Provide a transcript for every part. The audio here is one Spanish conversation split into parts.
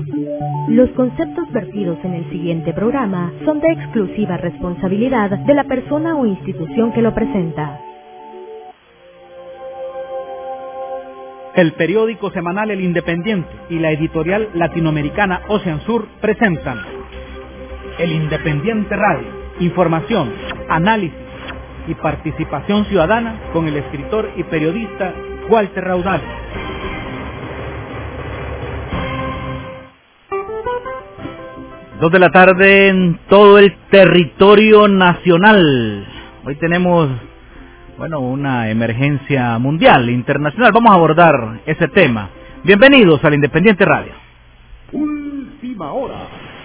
Los conceptos vertidos en el siguiente programa son de exclusiva responsabilidad de la persona o institución que lo presenta. El periódico semanal El Independiente y la editorial latinoamericana Ocean Sur presentan El Independiente Radio, información, análisis y participación ciudadana con el escritor y periodista Walter Raudal. Dos de la tarde en todo el territorio nacional. Hoy tenemos, una emergencia mundial, internacional. Vamos a abordar ese tema. Bienvenidos al Independiente Radio. Última hora.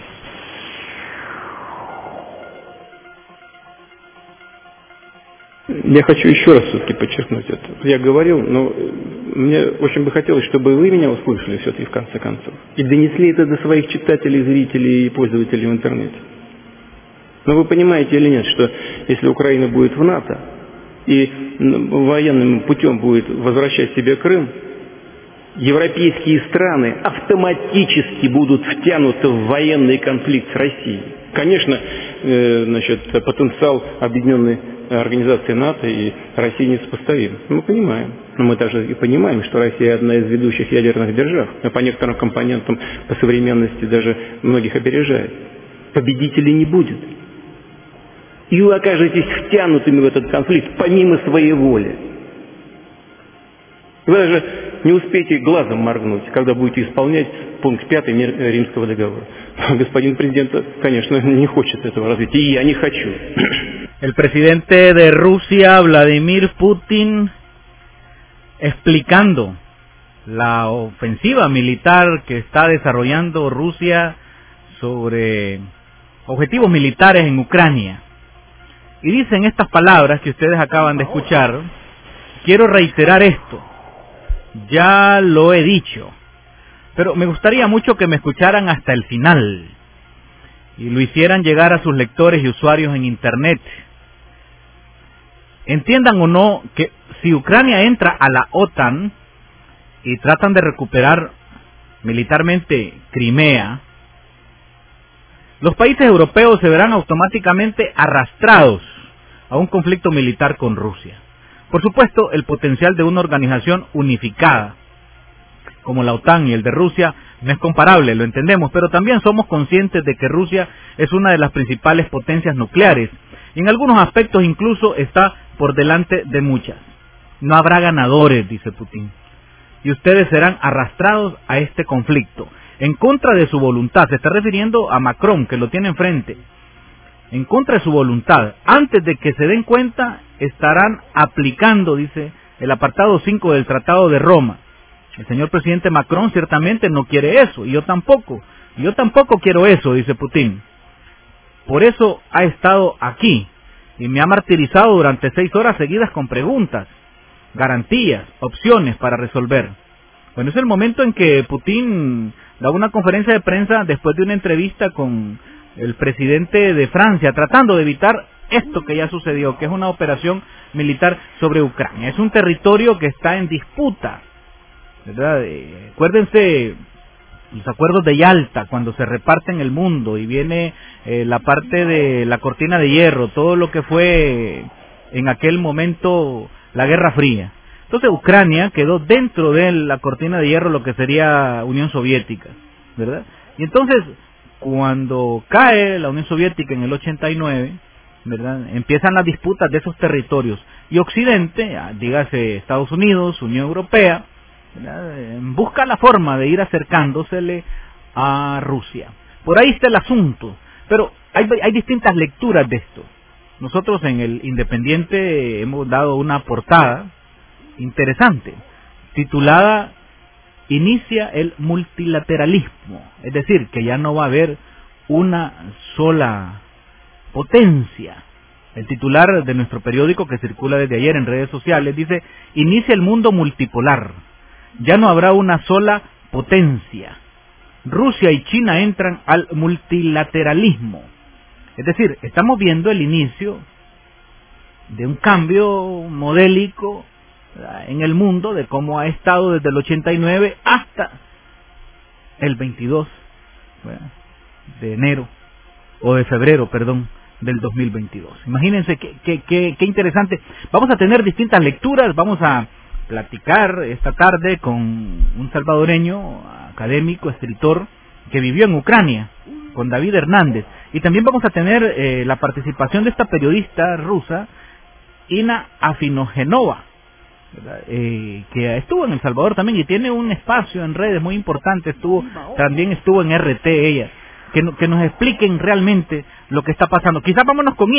Я хочу еще раз все-таки подчеркнуть это. Я говорил, но мне очень бы хотелось, чтобы вы меня услышали все-таки в конце концов. И донесли это до своих читателей, зрителей и пользователей в интернете. Но вы понимаете или нет, что если Украина будет в НАТО и военным путем будет возвращать себе Крым, европейские страны автоматически будут втянуты в военный конфликт с Россией. Конечно, потенциал объединенной организации НАТО и России несопоставим. Мы понимаем. Но мы также и понимаем, что Россия одна из ведущих ядерных держав. А по некоторым компонентам, по современности даже многих опережает. Победителей не будет. И вы окажетесь втянутыми в этот конфликт помимо своей воли. Вы даже не успеете глазом моргнуть, когда будете исполнять пункт 5 Римского договора. Господин президент, конечно, не хочет этого развития, и я не хочу. El presidente de Rusia, Vladimir Putin, explicando la ofensiva militar que está desarrollando Rusia sobre objetivos militares en Ucrania. Y dicen estas palabras que ustedes acaban de escuchar: quiero reiterar esto, ya lo he dicho, pero me gustaría mucho que me escucharan hasta el final y lo hicieran llegar a sus lectores y usuarios en Internet. Entiendan o no que si Ucrania entra a la OTAN y tratan de recuperar militarmente Crimea, los países europeos se verán automáticamente arrastrados a un conflicto militar con Rusia. Por supuesto, el potencial de una organización unificada como la OTAN y el de Rusia no es comparable, lo entendemos, pero también somos conscientes de que Rusia es una de las principales potencias nucleares y en algunos aspectos incluso está por delante de muchas. No habrá ganadores, dice Putin, y ustedes serán arrastrados a este conflicto en contra de su voluntad. Se está refiriendo a Macron, que lo tiene enfrente. En contra de su voluntad. Antes de que se den cuenta, estarán aplicando, dice, el apartado 5 del Tratado de Roma. El señor presidente Macron ciertamente no quiere eso, y yo tampoco quiero eso, dice Putin. Por eso ha estado aquí, y me ha martirizado durante 6 horas seguidas con preguntas, garantías, opciones para resolver. Bueno, es el momento en que Putin da una conferencia de prensa después de una entrevista con el presidente de Francia, tratando de evitar esto que ya sucedió, que es una operación militar sobre Ucrania. Es un territorio que está en disputa, ¿verdad? Acuérdense los acuerdos de Yalta, cuando se reparten el mundo y viene la parte de la cortina de hierro, todo lo que fue en aquel momento la Guerra Fría. Entonces Ucrania quedó dentro de la cortina de hierro, lo que sería Unión Soviética, ¿verdad? Y entonces, cuando cae la Unión Soviética en el 89, ¿verdad?, empiezan las disputas de esos territorios. Y Occidente, dígase Estados Unidos, Unión Europea, ¿verdad?, busca la forma de ir acercándosele a Rusia. Por ahí está el asunto. Pero hay distintas lecturas de esto. Nosotros en el Independiente hemos dado una portada interesante, titulada Inicia el multilateralismo, es decir, que ya no va a haber una sola potencia. El titular de nuestro periódico, que circula desde ayer en redes sociales, dice: inicia el mundo multipolar, ya no habrá una sola potencia. Rusia y China entran al multilateralismo. Es decir, estamos viendo el inicio de un cambio modélico en el mundo, de cómo ha estado desde el 89 hasta el 22 de enero, o de febrero, perdón, del 2022. Imagínense qué interesante. Vamos a tener distintas lecturas, vamos a platicar esta tarde con un salvadoreño, académico, escritor, que vivió en Ucrania, con David Hernández, y también vamos a tener la participación de esta periodista rusa, Ina Afinogenova, que estuvo en El Salvador también y tiene un espacio en redes muy importante, también estuvo en RT ella, que nos expliquen realmente lo que está pasando. Quizás vámonos con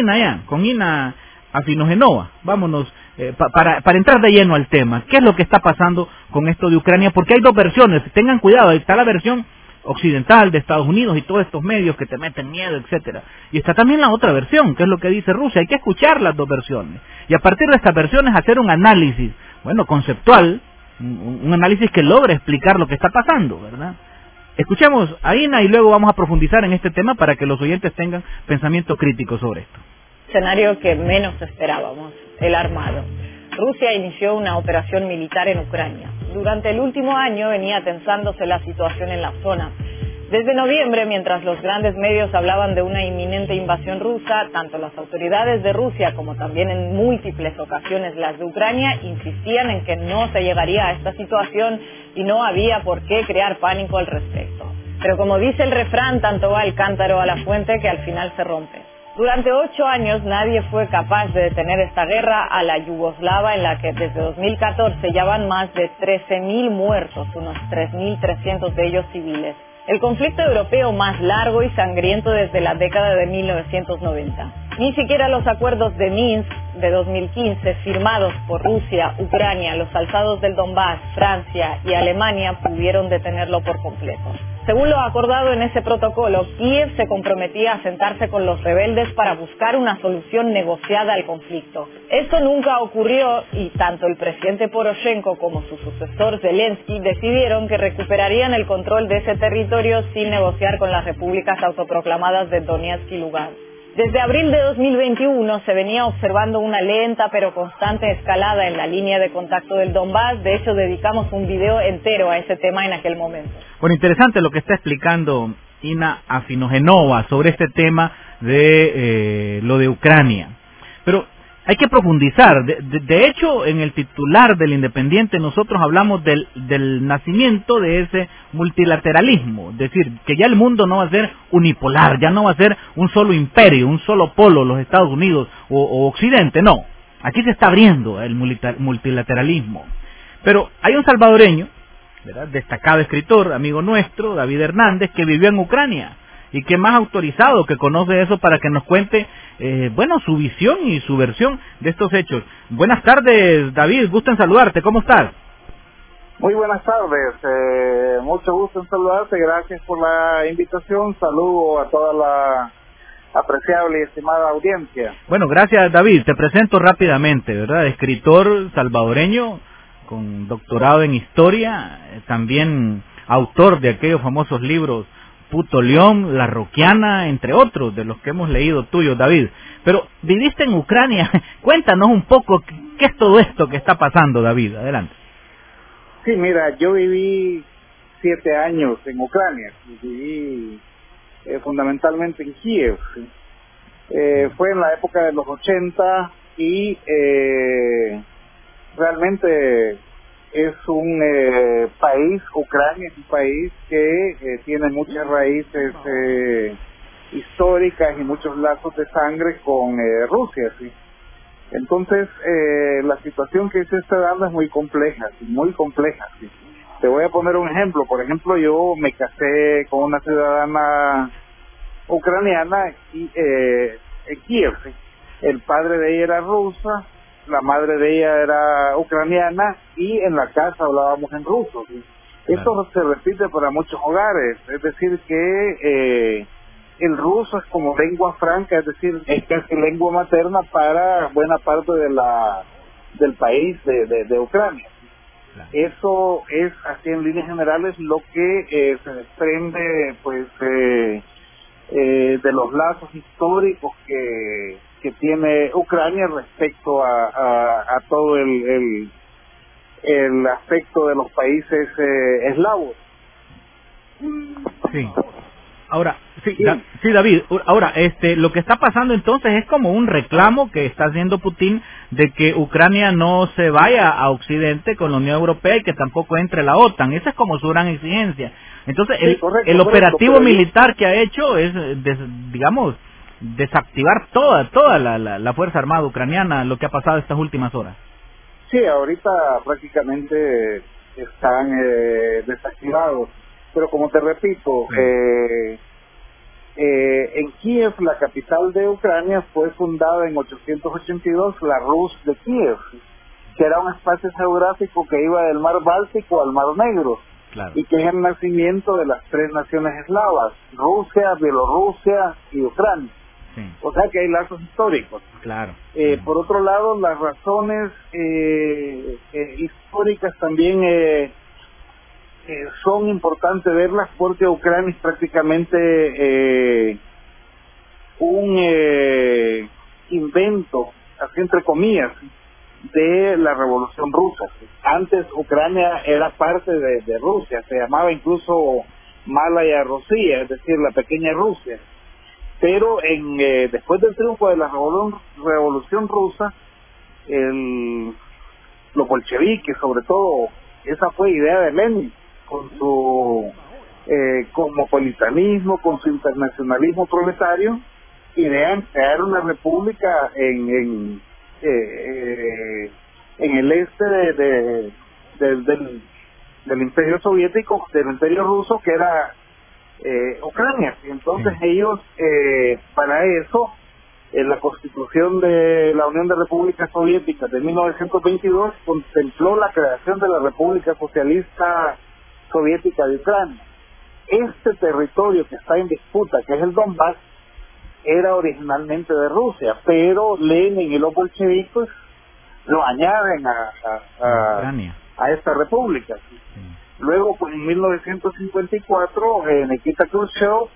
Ina Afinogenova, vámonos para entrar de lleno al tema. ¿Qué es lo que está pasando con esto de Ucrania? Porque hay dos versiones, tengan cuidado, está la versión occidental de Estados Unidos y todos estos medios que te meten miedo, etcétera, y está también la otra versión, que es lo que dice Rusia. Hay que escuchar las dos versiones y a partir de estas versiones hacer un análisis, conceptual, un análisis que logre explicar lo que está pasando, ¿verdad? Escuchemos a Ina y luego vamos a profundizar en este tema para que los oyentes tengan pensamiento crítico sobre esto. Escenario que menos esperábamos, el armado. Rusia inició una operación militar en Ucrania. Durante el último año venía tensándose la situación en la zona. Desde noviembre, mientras los grandes medios hablaban de una inminente invasión rusa, tanto las autoridades de Rusia como también en múltiples ocasiones las de Ucrania insistían en que no se llegaría a esta situación y no había por qué crear pánico al respecto. Pero como dice el refrán, tanto va el cántaro a la fuente que al final se rompe. Durante 8 años nadie fue capaz de detener esta guerra a la yugoslava en la que desde 2014 ya van más de 13.000 muertos, unos 3.300 de ellos civiles. El conflicto europeo más largo y sangriento desde la década de 1990. Ni siquiera los acuerdos de Minsk de 2015 firmados por Rusia, Ucrania, los alzados del Donbass, Francia y Alemania pudieron detenerlo por completo. Según lo acordado en ese protocolo, Kiev se comprometía a sentarse con los rebeldes para buscar una solución negociada al conflicto. Esto nunca ocurrió y tanto el presidente Poroshenko como su sucesor Zelensky decidieron que recuperarían el control de ese territorio sin negociar con las repúblicas autoproclamadas de Donetsk y Lugansk. Desde abril de 2021 se venía observando una lenta pero constante escalada en la línea de contacto del Donbass. De hecho, dedicamos un video entero a ese tema en aquel momento. Bueno, interesante lo que está explicando Ina Afinogenova sobre este tema de lo de Ucrania. Pero hay que profundizar. De hecho, en el titular del Independiente nosotros hablamos del nacimiento de ese multilateralismo. Es decir, que ya el mundo no va a ser unipolar, ya no va a ser un solo imperio, un solo polo, los Estados Unidos o Occidente, no. Aquí se está abriendo el multilateralismo. Pero hay un salvadoreño, ¿verdad?, destacado escritor, amigo nuestro, David Hernández, que vivió en Ucrania y que más autorizado que conoce eso para que nos cuente su visión y su versión de estos hechos. Buenas tardes, David, gusto en saludarte, ¿cómo estás? Muy buenas tardes, mucho gusto en saludarte, gracias por la invitación, saludo a toda la apreciable y estimada audiencia. Bueno, gracias, David, te presento rápidamente, ¿verdad? Escritor salvadoreño con doctorado en historia, también autor de aquellos famosos libros Puto León, La Roquiana, entre otros de los que hemos leído tuyos, David. Pero viviste en Ucrania, cuéntanos un poco qué es todo esto que está pasando, David, adelante. Sí, mira, yo viví 7 años en Ucrania, viví fundamentalmente en Kiev. Fue en la época de los 80 y realmente es un país, Ucrania es un país que tiene muchas raíces históricas y muchos lazos de sangre con Rusia, ¿sí? Entonces, la situación que se está dando es muy compleja, ¿sí? Te voy a poner un ejemplo. Por ejemplo, yo me casé con una ciudadana ucraniana y en Kiev, ¿sí? El padre de ella era rusa, la madre de ella era ucraniana y en la casa hablábamos en ruso, ¿sí? Esto se repite para muchos hogares, es decir que el ruso es como lengua franca, es decir, es casi lengua materna para buena parte del país de Ucrania. Eso es, así en líneas generales, lo que se desprende pues de los lazos históricos que tiene Ucrania respecto a todo el aspecto de los países eslavos. Sí. Ahora, sí, David, ahora, lo que está pasando entonces es como un reclamo que está haciendo Putin de que Ucrania no se vaya a Occidente con la Unión Europea y que tampoco entre la OTAN. Esa es como su gran exigencia. Entonces, el operativo militar que ha hecho es, digamos, desactivar toda la Fuerza Armada ucraniana, lo que ha pasado estas últimas horas. Sí, ahorita prácticamente están desactivados. Pero como te repito, en Kiev, la capital de Ucrania, fue fundada en 882 la Rus de Kiev, que era un espacio geográfico que iba del mar Báltico al mar Negro, claro, y que es el nacimiento de las tres naciones eslavas, Rusia, Bielorrusia y Ucrania. Sí. O sea que hay lazos históricos. Claro. Por otro lado, las razones históricas también son importantes verlas, porque Ucrania es prácticamente un invento, así entre comillas, de la Revolución Rusa. Antes Ucrania era parte de Rusia, se llamaba incluso Malaya Rusia, es decir, la pequeña Rusia. Pero después del triunfo de la Revolución Rusa, los bolcheviques, sobre todo, esa fue idea de Lenin, con su cosmopolitanismo, con su internacionalismo proletario, idean crear una república en el este del Imperio Soviético, del Imperio Ruso, que era Ucrania. Y entonces ellos, para eso, la Constitución de la Unión de Repúblicas Soviéticas de 1922 contempló la creación de la República Socialista Soviética de Ucrania. Este territorio que está en disputa, que es el Donbass, era originalmente de Rusia, pero Lenin y los bolcheviques lo añaden a esta república. Sí. Luego, pues en 1954, Nikita Khrushchev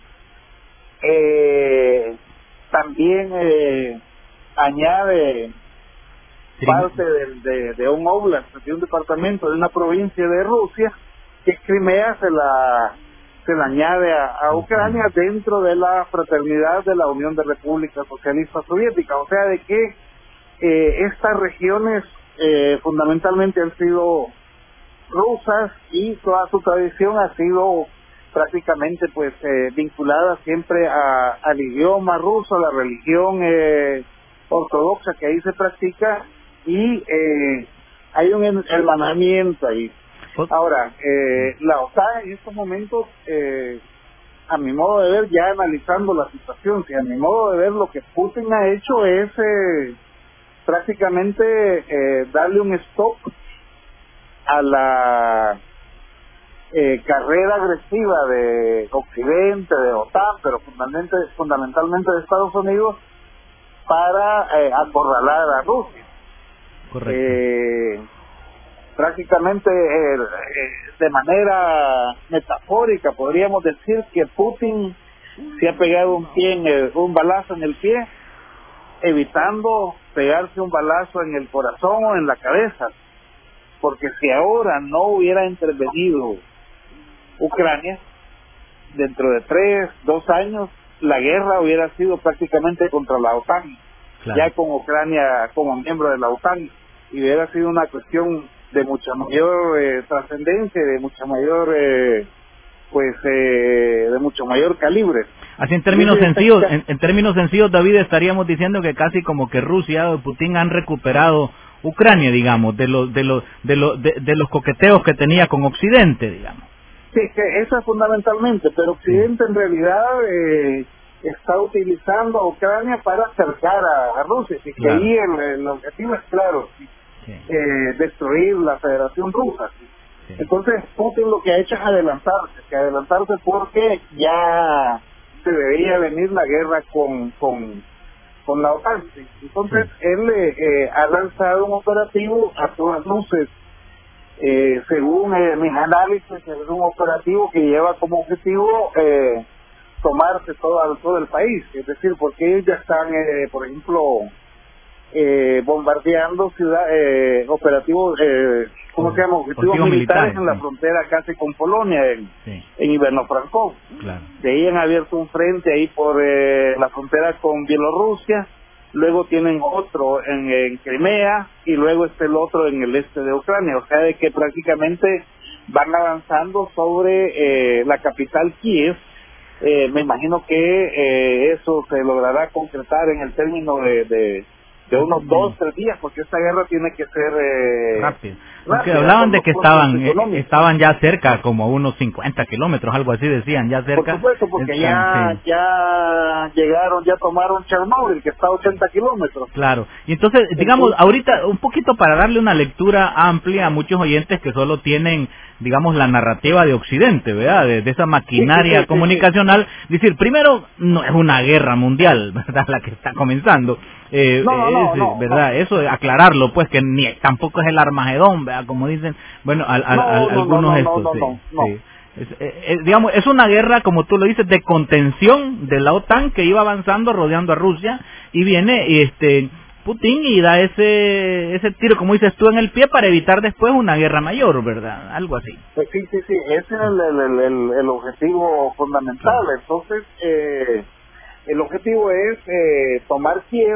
también añade parte de un oblast, de un departamento, de una provincia de Rusia, que es Crimea, se la añade a Ucrania dentro de la fraternidad de la Unión de Repúblicas Socialistas Soviéticas. O sea, de que estas regiones fundamentalmente han sido rusas, y toda su tradición ha sido prácticamente pues vinculada siempre al idioma ruso, a la religión ortodoxa que ahí se practica, y hay un hermanamiento ahí. Ahora, la OTAN en estos momentos, a mi modo de ver, ya analizando la situación, a mi modo de ver, lo que Putin ha hecho es prácticamente darle un stop a la carrera agresiva de Occidente, de OTAN, pero fundamentalmente de Estados Unidos, para acorralar a Rusia. Correcto. Prácticamente de manera metafórica podríamos decir que Putin se ha pegado un balazo en el pie, evitando pegarse un balazo en el corazón o en la cabeza, porque si ahora no hubiera intervenido Ucrania, dentro de 2 años, la guerra hubiera sido prácticamente contra la OTAN, claro, ya con Ucrania como miembro de la OTAN, y hubiera sido una cuestión de mucha mayor trascendencia, de mucha mayor de mucho mayor calibre. Así en términos sencillos, David, estaríamos diciendo que casi como que Rusia o Putin han recuperado Ucrania, digamos, de los coqueteos que tenía con Occidente, digamos. Sí, que eso es fundamentalmente, pero Occidente en realidad está utilizando a Ucrania para acercar a Rusia, y que ahí el objetivo es claro, destruir la Federación Rusa. Sí. Entonces Putin lo que ha hecho es adelantarse porque ya se veía venir la guerra con la OTAN. Entonces él ha lanzado un operativo a todas luces, según mis análisis, es un operativo que lleva como objetivo tomarse todo el país, es decir, porque ellos ya están, por ejemplo, bombardeando operativos, ¿cómo se llama? Objetivos militares en la frontera casi con Polonia, en Iverno-Frankov. Claro. De ahí han abierto un frente ahí por la frontera con Bielorrusia, luego tienen otro en Crimea y luego el otro en el este de Ucrania, o sea de que prácticamente van avanzando sobre la capital Kiev. Me imagino que eso se logrará concretar en el término de unos 2-3 días, porque esta guerra tiene que ser rápido. Porque hablaban de que estaban ya cerca, como a unos 50 kilómetros, algo así decían, ya cerca. Por supuesto, porque ya llegaron, ya tomaron Chernobyl, que está a 80 kilómetros. Claro, y entonces, digamos, ahorita, un poquito para darle una lectura amplia a muchos oyentes que solo tienen, digamos, la narrativa de Occidente, ¿verdad? De esa maquinaria comunicacional. Decir, primero, no es una guerra mundial, ¿verdad? La que está comenzando. ¿Verdad? Eso, aclararlo, pues, que tampoco es el Armagedón, ¿verdad? Como dicen, bueno, algunos digamos, es una guerra, como tú lo dices, de contención de la OTAN que iba avanzando, rodeando a Rusia, y viene Putin y da ese tiro, como dices tú, en el pie para evitar después una guerra mayor, ¿verdad? Algo así. Pues sí, ese es el objetivo fundamental. Entonces, el objetivo es tomar Kiev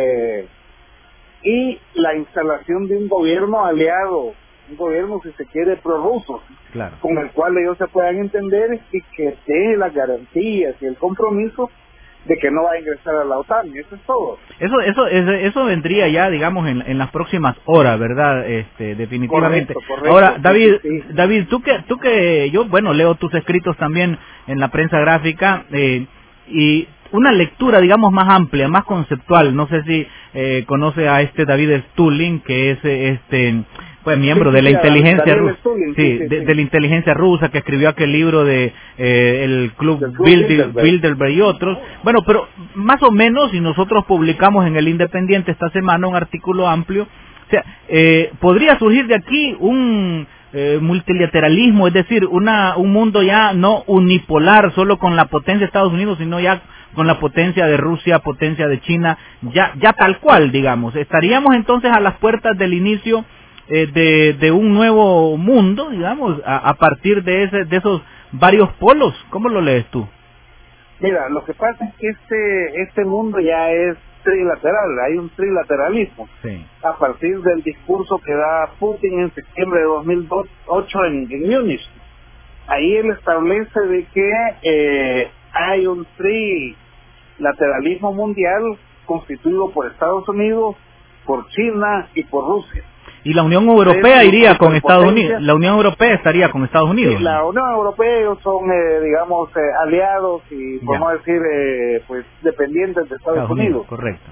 y la instalación de un gobierno aliado, un gobierno, si se quiere, prorruso, claro, con el cual ellos se puedan entender y que dé las garantías y el compromiso de que no va a ingresar a la OTAN. Eso es todo. Eso vendría ya, digamos, en las próximas horas, ¿verdad? Definitivamente. Correcto. Ahora, David, sí. David, tú que yo, bueno, leo tus escritos también en la prensa gráfica, y una lectura, digamos, más amplia, más conceptual. No sé si conoce a David Stulin, que es pues miembro de la inteligencia rusa, de la inteligencia rusa, que escribió aquel libro de el Club Bilderberg y otros. Bueno, pero más o menos, y nosotros publicamos en el Independiente esta semana un artículo amplio, o sea, podría surgir de aquí un multilateralismo, es decir, un mundo ya no unipolar, solo con la potencia de Estados Unidos, sino ya con la potencia de Rusia, potencia de China, ya tal cual, digamos. Estaríamos entonces a las puertas del inicio de un nuevo mundo, digamos, a partir de esos varios polos. ¿Cómo lo lees tú? Mira, lo que pasa es que este mundo ya es trilateral, hay un trilateralismo. Sí. A partir del discurso que da Putin en septiembre de 2008 en Múnich. Ahí él establece de que hay un trilateralismo mundial constituido por Estados Unidos, por China y por Rusia. Y la Unión Europea iría con Estados Unidos. La Unión Europea estaría con Estados Unidos. Sí, la Unión Europea, ellos son, digamos, aliados y, podemos decir, pues dependientes de Estados Unidos. Correcto.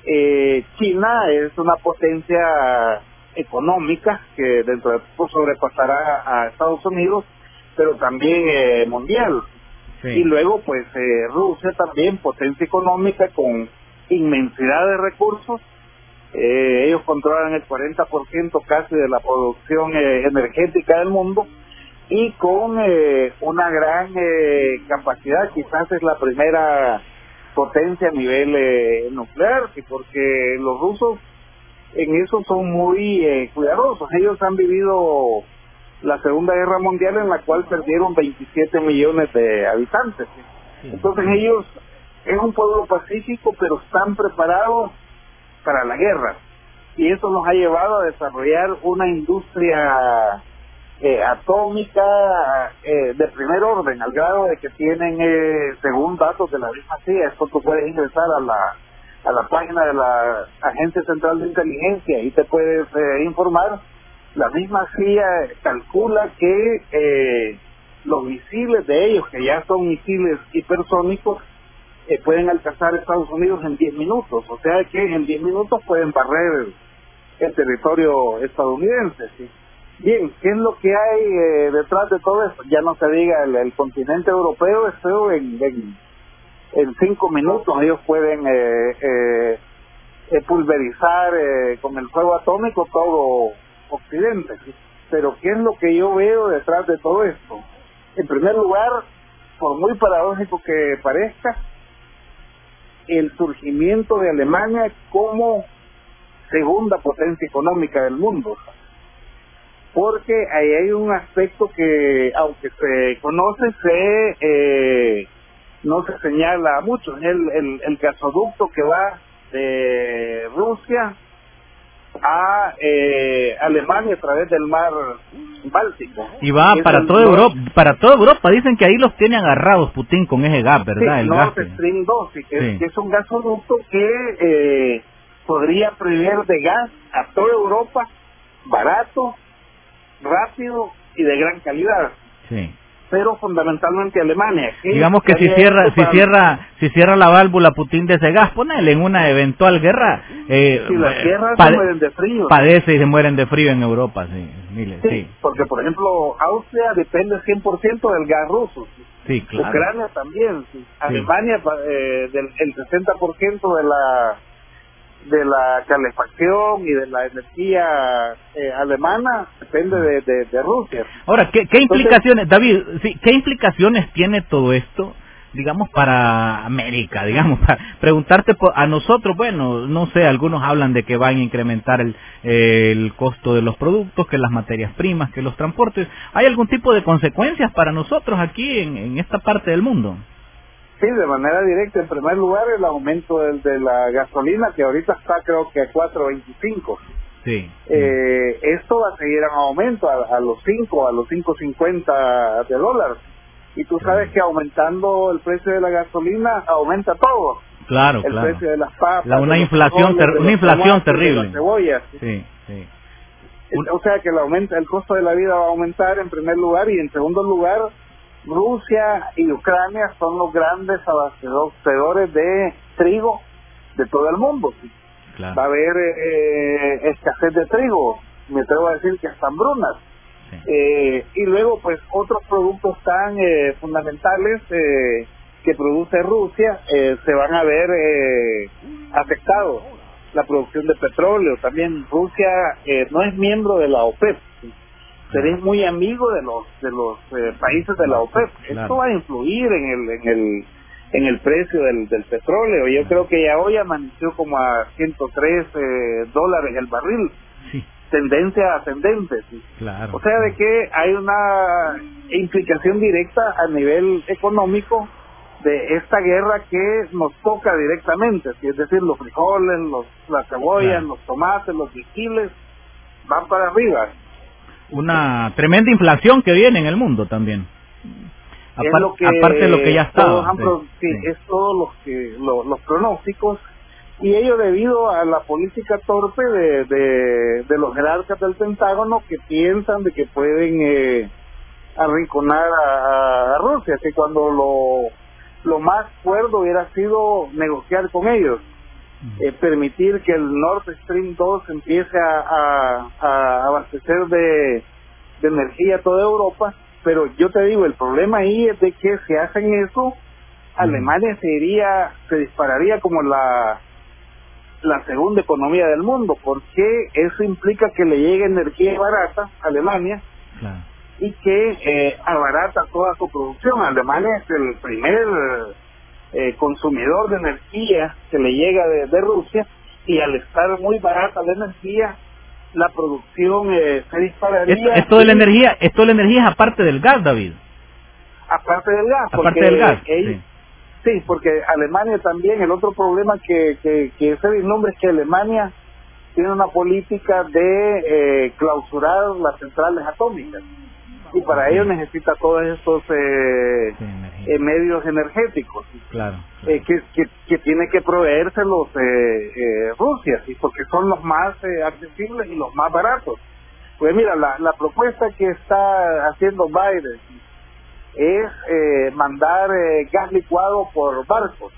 China es una potencia económica que dentro de poco sobrepasará a Estados Unidos, pero también mundial. Sí. Y luego, pues, Rusia también, potencia económica con inmensidad de recursos. Ellos controlan el 40% casi de la producción energética del mundo y con una gran capacidad, quizás es la primera potencia a nivel nuclear, porque los rusos en eso son muy cuidadosos. Ellos han vivido la Segunda Guerra Mundial, en la cual perdieron 27 millones de habitantes. Entonces ellos es un pueblo pacífico, pero están preparados para la guerra, y eso nos ha llevado a desarrollar una industria atómica de primer orden, al grado de que tienen, según datos de la misma CIA, esto tú puedes ingresar a la página de la Agencia Central de Inteligencia y te puedes informar. La misma CIA calcula que los misiles de ellos, que ya son misiles hipersónicos, pueden alcanzar Estados Unidos en 10 minutos, o sea que en 10 minutos pueden barrer el territorio estadounidense. ¿Sí? Bien, ¿qué es lo que hay detrás de todo esto? Ya no se diga el continente europeo, eso en 5 minutos ellos pueden pulverizar con el fuego atómico todo Occidente. ¿Sí? Pero ¿qué es lo que yo veo detrás de todo esto? En primer lugar, por muy paradójico que parezca, el surgimiento de Alemania como segunda potencia económica del mundo. Porque ahí hay un aspecto que, aunque se conoce, no se señala mucho. El gasoducto que va de Rusia a Alemania a través del mar Báltico. Y va para toda Europa, dicen que ahí los tiene agarrados Putin con ese gas, ¿verdad? Sí, el Nord gas Stream 2, que es un gasoducto que podría proveer de gas a toda Europa, barato, rápido y de gran calidad. Sí. Pero fundamentalmente Alemania. Digamos que si cierra la válvula Putin de ese gas, ponele en una eventual guerra. Si las guerras se mueren de frío. Padece y se mueren de frío en Europa, sí. Porque por ejemplo Austria depende 100% del gas ruso. Sí, claro. Ucrania también. Sí. Alemania el 60% de la calefacción y de la energía alemana depende de Rusia. Ahora, ¿qué implicaciones, David, qué implicaciones tiene todo esto, digamos, para América, digamos, para preguntarte a nosotros? Bueno, no sé, algunos hablan de que van a incrementar el costo de los productos, que las materias primas, que los transportes. ¿Hay algún tipo de consecuencias para nosotros aquí en esta parte del mundo? Sí, de manera directa. En primer lugar, el aumento de la gasolina, que ahorita está creo que a 4.25. Sí. Esto va a seguir en aumento a los 5.50 de dólar. Y tú sabes que aumentando el precio de la gasolina, aumenta todo. Claro, el precio de las papas. Una inflación terrible. De las cebollas. Sí. O sea que el costo de la vida va a aumentar en primer lugar, y en segundo lugar, Rusia y Ucrania son los grandes abastecedores de trigo de todo el mundo. Claro. Va a haber escasez de trigo, me atrevo a decir que hasta hambrunas. Sí. Y luego pues otros productos tan fundamentales que produce Rusia se van a ver afectados. La producción de petróleo también. Rusia no es miembro de la OPEP, pero es muy amigo de los países de la OPEP. Claro. Esto va a influir en el precio del petróleo. Yo creo que ya hoy amaneció como a $103 el barril. Sí. Tendencia ascendente. ¿Sí? Claro. O sea, de que hay una implicación directa a nivel económico de esta guerra que nos toca directamente. ¿Sí? Es decir, los frijoles, las cebollas, claro, los tomates, los chiles van para arriba. Una tremenda inflación que viene en el mundo también. Aparte de lo que ya está. Es todos los pronósticos, y ello debido a la política torpe de los jerarcas del Pentágono, que piensan de que pueden arrinconar a Rusia, que cuando lo más cuerdo hubiera sido negociar con ellos. Permitir que el Nord Stream 2 empiece a abastecer de energía a toda Europa, pero yo te digo, el problema ahí es de que si hacen eso, Alemania se dispararía como la segunda economía del mundo, porque eso implica que le llegue energía barata a Alemania. Claro. Y que abarata toda su producción. Alemania es el primer consumidor de energía que le llega de Rusia, y al estar muy barata la energía, la producción se dispararía. Esto de la energía es aparte del gas, David. Aparte del gas. Aparte del gas. Sí, porque Alemania también, el otro problema que se vislumbra es que Alemania tiene una política de clausurar las centrales atómicas. Y para ello necesita todos estos medios energéticos, claro. Que tiene que proveérselos Rusia, ¿sí? Porque son los más accesibles y los más baratos. Pues mira, la propuesta que está haciendo Biden es mandar gas licuado por barcos.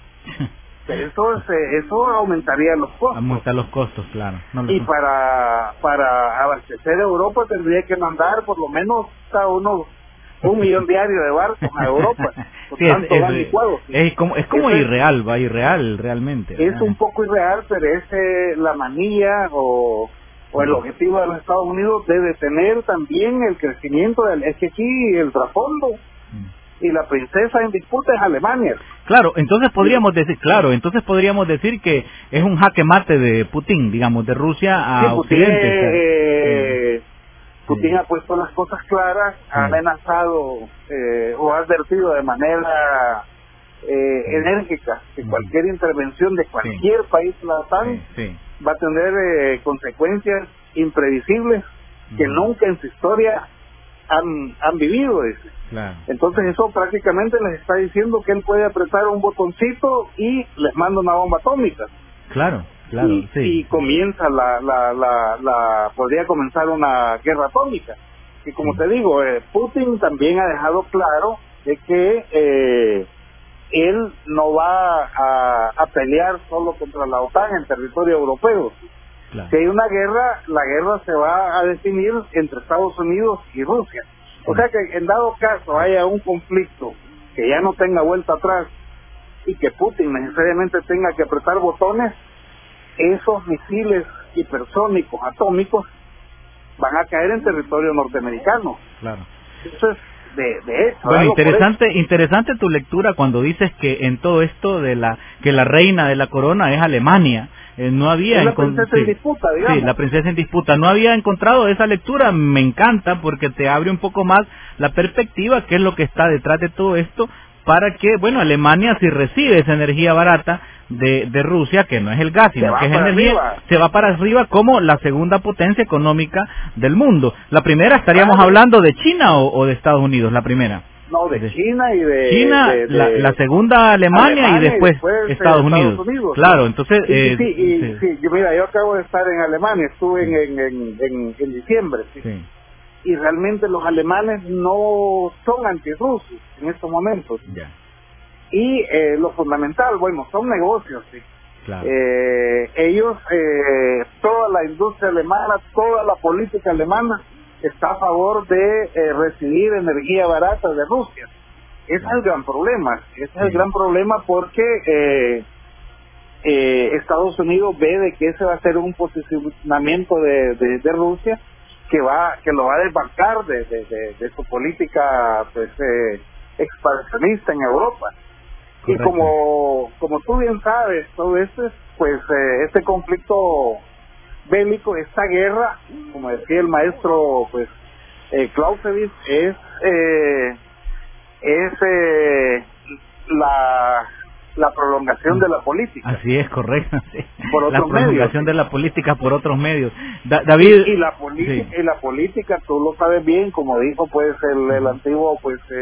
Eso aumentaría los costos. Aumenta los costos, claro. Y para abastecer Europa tendría que mandar por lo menos a unos 1 millón diario de barcos a Europa. Sí, es como irreal, realmente. Es un poco irreal, pero es la manía o el objetivo de los Estados Unidos de detener también el crecimiento es que aquí el trasfondo y la princesa en disputa es Alemania. Claro, entonces podríamos decir que es un jaque mate de Putin, digamos, de Rusia a Occidente. Putin ha puesto las cosas claras, ha amenazado o ha advertido de manera enérgica que cualquier intervención de cualquier país de la OTAN va a tener consecuencias imprevisibles que nunca en su historia han vivido. Claro. Entonces eso prácticamente les está diciendo que él puede apretar un botoncito y les manda una bomba atómica. Claro. Y comienza podría comenzar una guerra atómica. Y como te digo, Putin también ha dejado claro de que él no va a pelear solo contra la OTAN en territorio europeo. Claro. Si hay una guerra, la guerra se va a definir entre Estados Unidos y Rusia. O sea que en dado caso haya un conflicto que ya no tenga vuelta atrás y que Putin necesariamente tenga que apretar botones, esos misiles hipersónicos atómicos van a caer en territorio norteamericano. Claro. Eso es de hecho. Bueno, interesante tu lectura cuando dices que en todo esto que la reina de la corona es Alemania. No había la princesa en disputa, digamos. Sí, la princesa en disputa. No había encontrado esa lectura. Me encanta porque te abre un poco más la perspectiva, qué es lo que está detrás de todo esto, para que, bueno, Alemania, si recibe esa energía barata de Rusia, que no es el gas, sino que es energía, se va para arriba como la segunda potencia económica del mundo. La primera, estaríamos hablando de China o de Estados Unidos, la primera. No, de China y de... China, la segunda Alemania y después Estados Unidos. Claro, entonces... Yo acabo de estar en Alemania, estuve en diciembre, y realmente los alemanes no son antirrusos en estos momentos. Y lo fundamental, bueno, son negocios, Claro. Ellos, toda la industria alemana, toda la política alemana está a favor de recibir energía barata de Rusia. Ese es el gran problema. Ese es el gran problema porque Estados Unidos ve de que ese va a ser un posicionamiento de Rusia que lo va a desbancar de su política expansionista en Europa. Correcto. Y como tú bien sabes, todo esto este conflicto bélico, esta guerra, como decía el maestro Clausewitz, es la prolongación de la política. Así es, correcto. Sí. Por otros la prolongación medios. de la política por otros medios. David. Y la política, tú lo sabes bien, como dijo el antiguo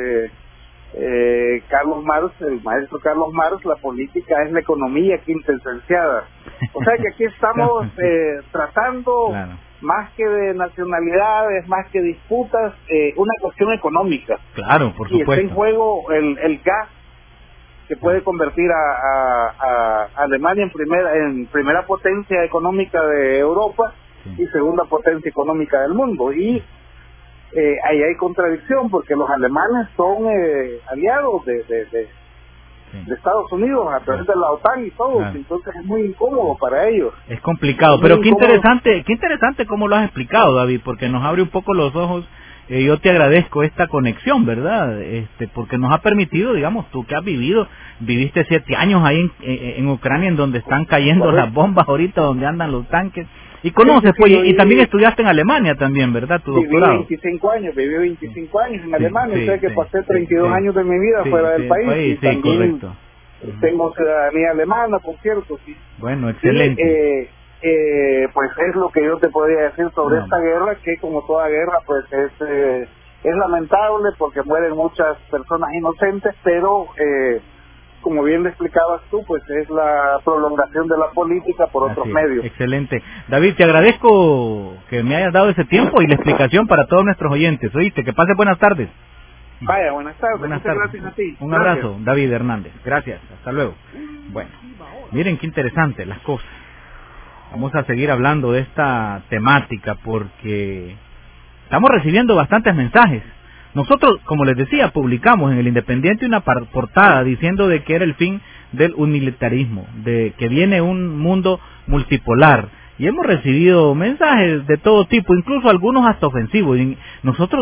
Carlos Marx, el maestro Carlos Marx, la política es la economía quintesenciada. O sea que aquí estamos tratando, más que de nacionalidades, más que disputas, una cuestión económica. Claro, por supuesto. Y está en juego el gas, que puede convertir a Alemania en primera potencia económica de Europa y segunda potencia económica del mundo. Y ahí hay contradicción porque los alemanes son aliados de Estados Unidos a través de la OTAN y todo, entonces es muy incómodo para ellos. Es complicado, pero qué interesante cómo lo has explicado, David, porque nos abre un poco los ojos. Yo te agradezco esta conexión, ¿verdad? Porque nos ha permitido, digamos, tú que viviste 7 años ahí en Ucrania, en donde están cayendo las bombas ahorita, donde andan los tanques. Y conoces, y también estudiaste en Alemania también, ¿verdad? Tu doctorado. Viví 25 años en Alemania, o sea que pasé 32 años de mi vida fuera del país. Y también correcto. Tengo ciudadanía alemana, por cierto. Bueno, excelente. Pues es lo que yo te podría decir sobre esta guerra, que como toda guerra, pues es lamentable porque mueren muchas personas inocentes, pero... como bien le explicabas tú, pues es la prolongación de la política por otros medios. Excelente. David, te agradezco que me hayas dado ese tiempo y la explicación para todos nuestros oyentes. Oíste, que pase buenas tardes. Vaya, buenas tardes. Buenas tardes. Gracias a ti. Un abrazo, David Hernández. Gracias, hasta luego. Bueno, miren qué interesante las cosas. Vamos a seguir hablando de esta temática porque estamos recibiendo bastantes mensajes. Nosotros, como les decía, publicamos en el Independiente una portada diciendo de que era el fin del unimilitarismo, de que viene un mundo multipolar. Y hemos recibido mensajes de todo tipo, incluso algunos hasta ofensivos. Y nosotros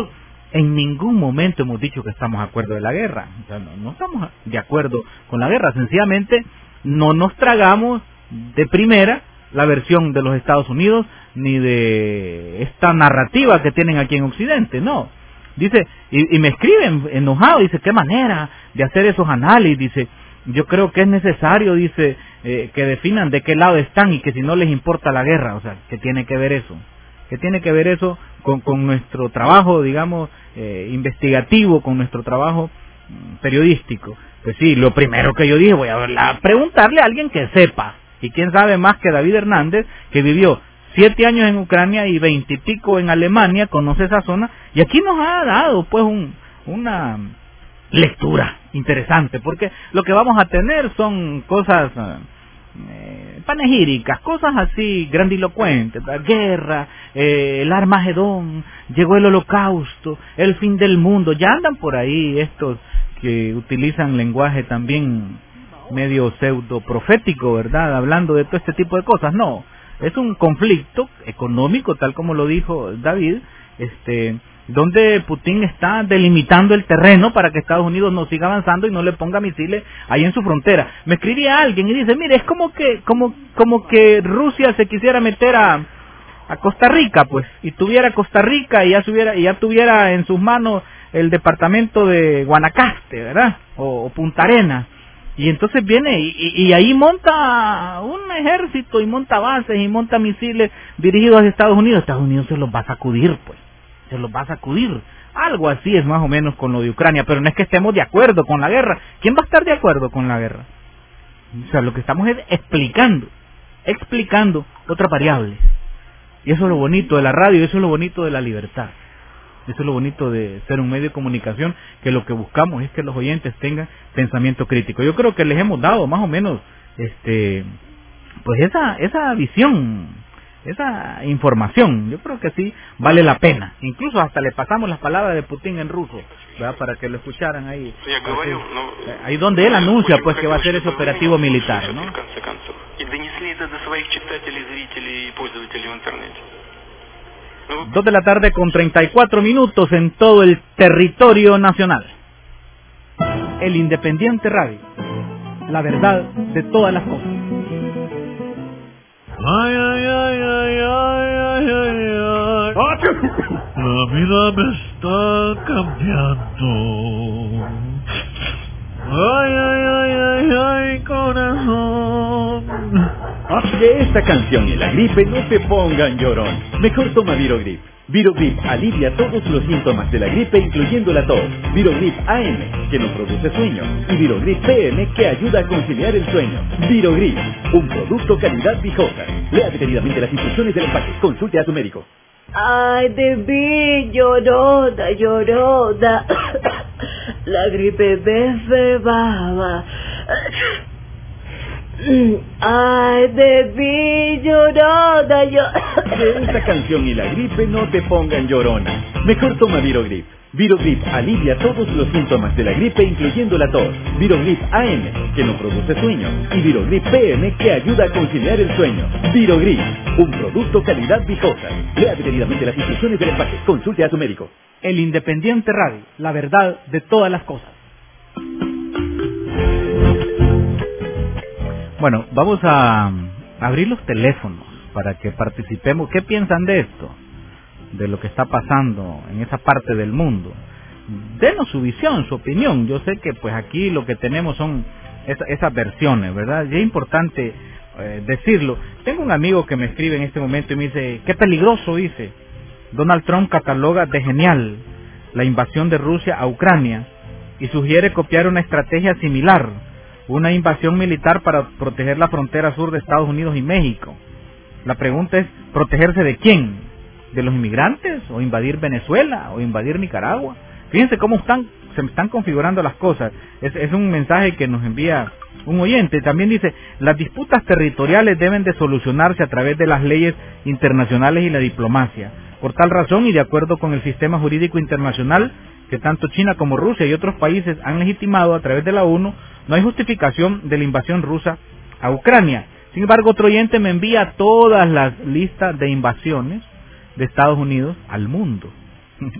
En ningún momento hemos dicho que estamos de acuerdo de la guerra. O sea, no estamos de acuerdo con la guerra. Sencillamente no nos tragamos de primera la versión de los Estados Unidos ni de esta narrativa que tienen aquí en Occidente. No. Dice, y me escriben enojado, dice, qué manera de hacer esos análisis. Dice, yo creo que es necesario, dice, que definan de qué lado están y que si no les importa la guerra. O sea, ¿qué tiene que ver eso? ¿Qué tiene que ver eso con nuestro trabajo, digamos, investigativo, con nuestro trabajo periodístico? Pues sí, lo primero que yo dije, voy a preguntarle a alguien que sepa. Y quién sabe más que David Hernández, que vivió 7 años en Ucrania y 20 y pico en Alemania, conoce esa zona, y aquí nos ha dado pues una lectura interesante, porque lo que vamos a tener son cosas panegíricas, cosas así grandilocuentes, la guerra, el Armagedón, llegó el Holocausto, el fin del mundo. Ya andan por ahí estos que utilizan lenguaje también medio pseudo profético, ¿verdad? Hablando de todo este tipo de cosas. No, es un conflicto económico, tal como lo dijo David, donde Putin está delimitando el terreno para que Estados Unidos no siga avanzando y no le ponga misiles ahí en su frontera. Me escribía alguien y dice, mire, es como que Rusia se quisiera meter a Costa Rica, pues, y tuviera Costa Rica y ya tuviera en sus manos el departamento de Guanacaste, ¿verdad? O Punta Arenas. Y entonces viene y ahí monta un ejército y monta bases y monta misiles dirigidos a Estados Unidos. Estados Unidos se los va a sacudir, pues. Se los va a sacudir. Algo así es más o menos con lo de Ucrania, pero no es que estemos de acuerdo con la guerra. ¿Quién va a estar de acuerdo con la guerra? O sea, lo que estamos es explicando otras variables. Y eso es lo bonito de la radio, y eso es lo bonito de la libertad. Eso es lo bonito de ser un medio de comunicación, que lo que buscamos es que los oyentes tengan pensamiento crítico. Yo creo que les hemos dado más o menos pues esa visión, esa información. Yo creo que sí vale la pena. Incluso hasta le pasamos las palabras de Putin en ruso, ¿verdad? Para que lo escucharan ahí. Ahí donde él anuncia pues que va a hacer ese operativo militar, ¿no? 2 de la tarde con 34 minutos en todo el territorio nacional. El Independiente Radio, la verdad de todas las cosas. Ay, ay, ay, ay, ay, ay, ay. La vida me está cambiando. Ay, ay, ay, ay, ay, corazón. Que esta canción y la gripe no te pongan llorón. Mejor toma Virogrip. Virogrip alivia todos los síntomas de la gripe, incluyendo la tos. Virogrip AM, que no produce sueño. Y Virogrip PM, que ayuda a conciliar el sueño. Virogrip, un producto calidad Vijosa. Lea detenidamente las instrucciones del empaque. Consulte a su médico. Ay, de mí, llorona, llorona. La gripe me cebaba. Ay, de mí, llorona, Que esta canción y la gripe no te pongan llorona. Mejor toma Virogrip. Virogrip alivia todos los síntomas de la gripe, incluyendo la tos. Virogrip AM, que no produce sueño. Y Virogrip PM, que ayuda a conciliar el sueño. Virogrip, un producto calidad Vijosa. Lea detenidamente las instrucciones del empaque. Consulte a su médico. El Independiente Radio, la verdad de todas las cosas. Bueno, vamos a abrir los teléfonos para que participemos. ¿Qué piensan de esto? De lo que está pasando en esa parte del mundo. Denos su visión, su opinión. Yo sé que pues aquí lo que tenemos son esas versiones, ¿verdad? Y es importante decirlo. Tengo un amigo que me escribe en este momento y me dice, qué peligroso, dice. Donald Trump cataloga de genial la invasión de Rusia a Ucrania y sugiere copiar una estrategia similar, una invasión militar para proteger la frontera sur de Estados Unidos y México. La pregunta es, ¿protegerse de quién? ¿De los inmigrantes? ¿O invadir Venezuela? ¿O invadir Nicaragua? Fíjense cómo se están configurando las cosas. Es un mensaje que nos envía un oyente. También dice, las disputas territoriales deben de solucionarse a través de las leyes internacionales y la diplomacia. Por tal razón y de acuerdo con el sistema jurídico internacional que tanto China como Rusia y otros países han legitimado a través de la ONU, no hay justificación de la invasión rusa a Ucrania. Sin embargo, otro oyente me envía todas las listas de invasiones de Estados Unidos al mundo.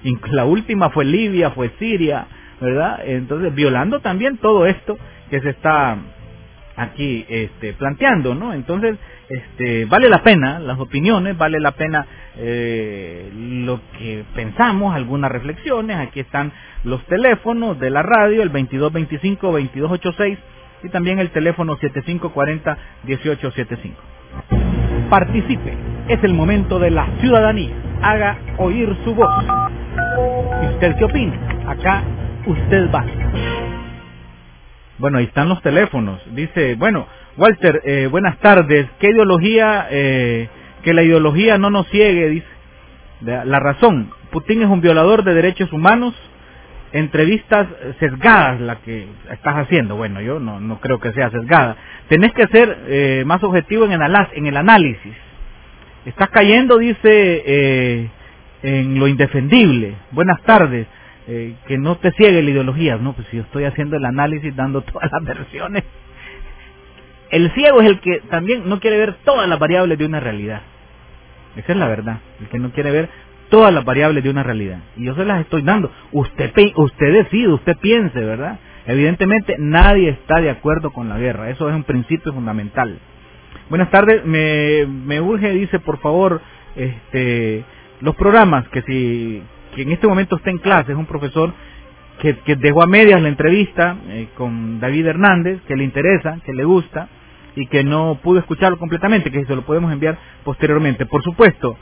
La última fue Libia, fue Siria, ¿verdad? Entonces, violando también todo esto que se está aquí planteando, ¿no? Entonces, vale la pena las opiniones, vale la pena lo que pensamos, algunas reflexiones. Aquí están los teléfonos de la radio, el 2225-2286 y también el teléfono 7540-1875. Participe, es el momento de la ciudadanía, haga oír su voz. ¿Y usted qué opina? Acá usted va. Bueno, ahí están los teléfonos. Dice, bueno, Walter, buenas tardes. ¿Qué ideología, que la ideología no nos ciegue? Dice, la razón, Putin es un violador de derechos humanos. Entrevistas sesgadas la que estás haciendo. Bueno, yo no creo que sea sesgada. Tenés que ser más objetivo en el análisis. Estás cayendo, dice, en lo indefendible. Buenas tardes. Que no te ciegue la ideología. No, pues si yo estoy haciendo el análisis, dando todas las versiones. El ciego es el que también no quiere ver todas las variables de una realidad. Esa es la verdad. El que no quiere ver todas las variables de una realidad. Y yo se las estoy dando. Usted decide, usted piense, ¿verdad? Evidentemente nadie está de acuerdo con la guerra. Eso es un principio fundamental. Buenas tardes. Me urge, dice, por favor, los programas que en este momento está en clase, es un profesor que dejó a medias la entrevista con David Hernández, que le interesa, que le gusta y que no pudo escucharlo completamente, que se lo podemos enviar posteriormente. Por supuesto,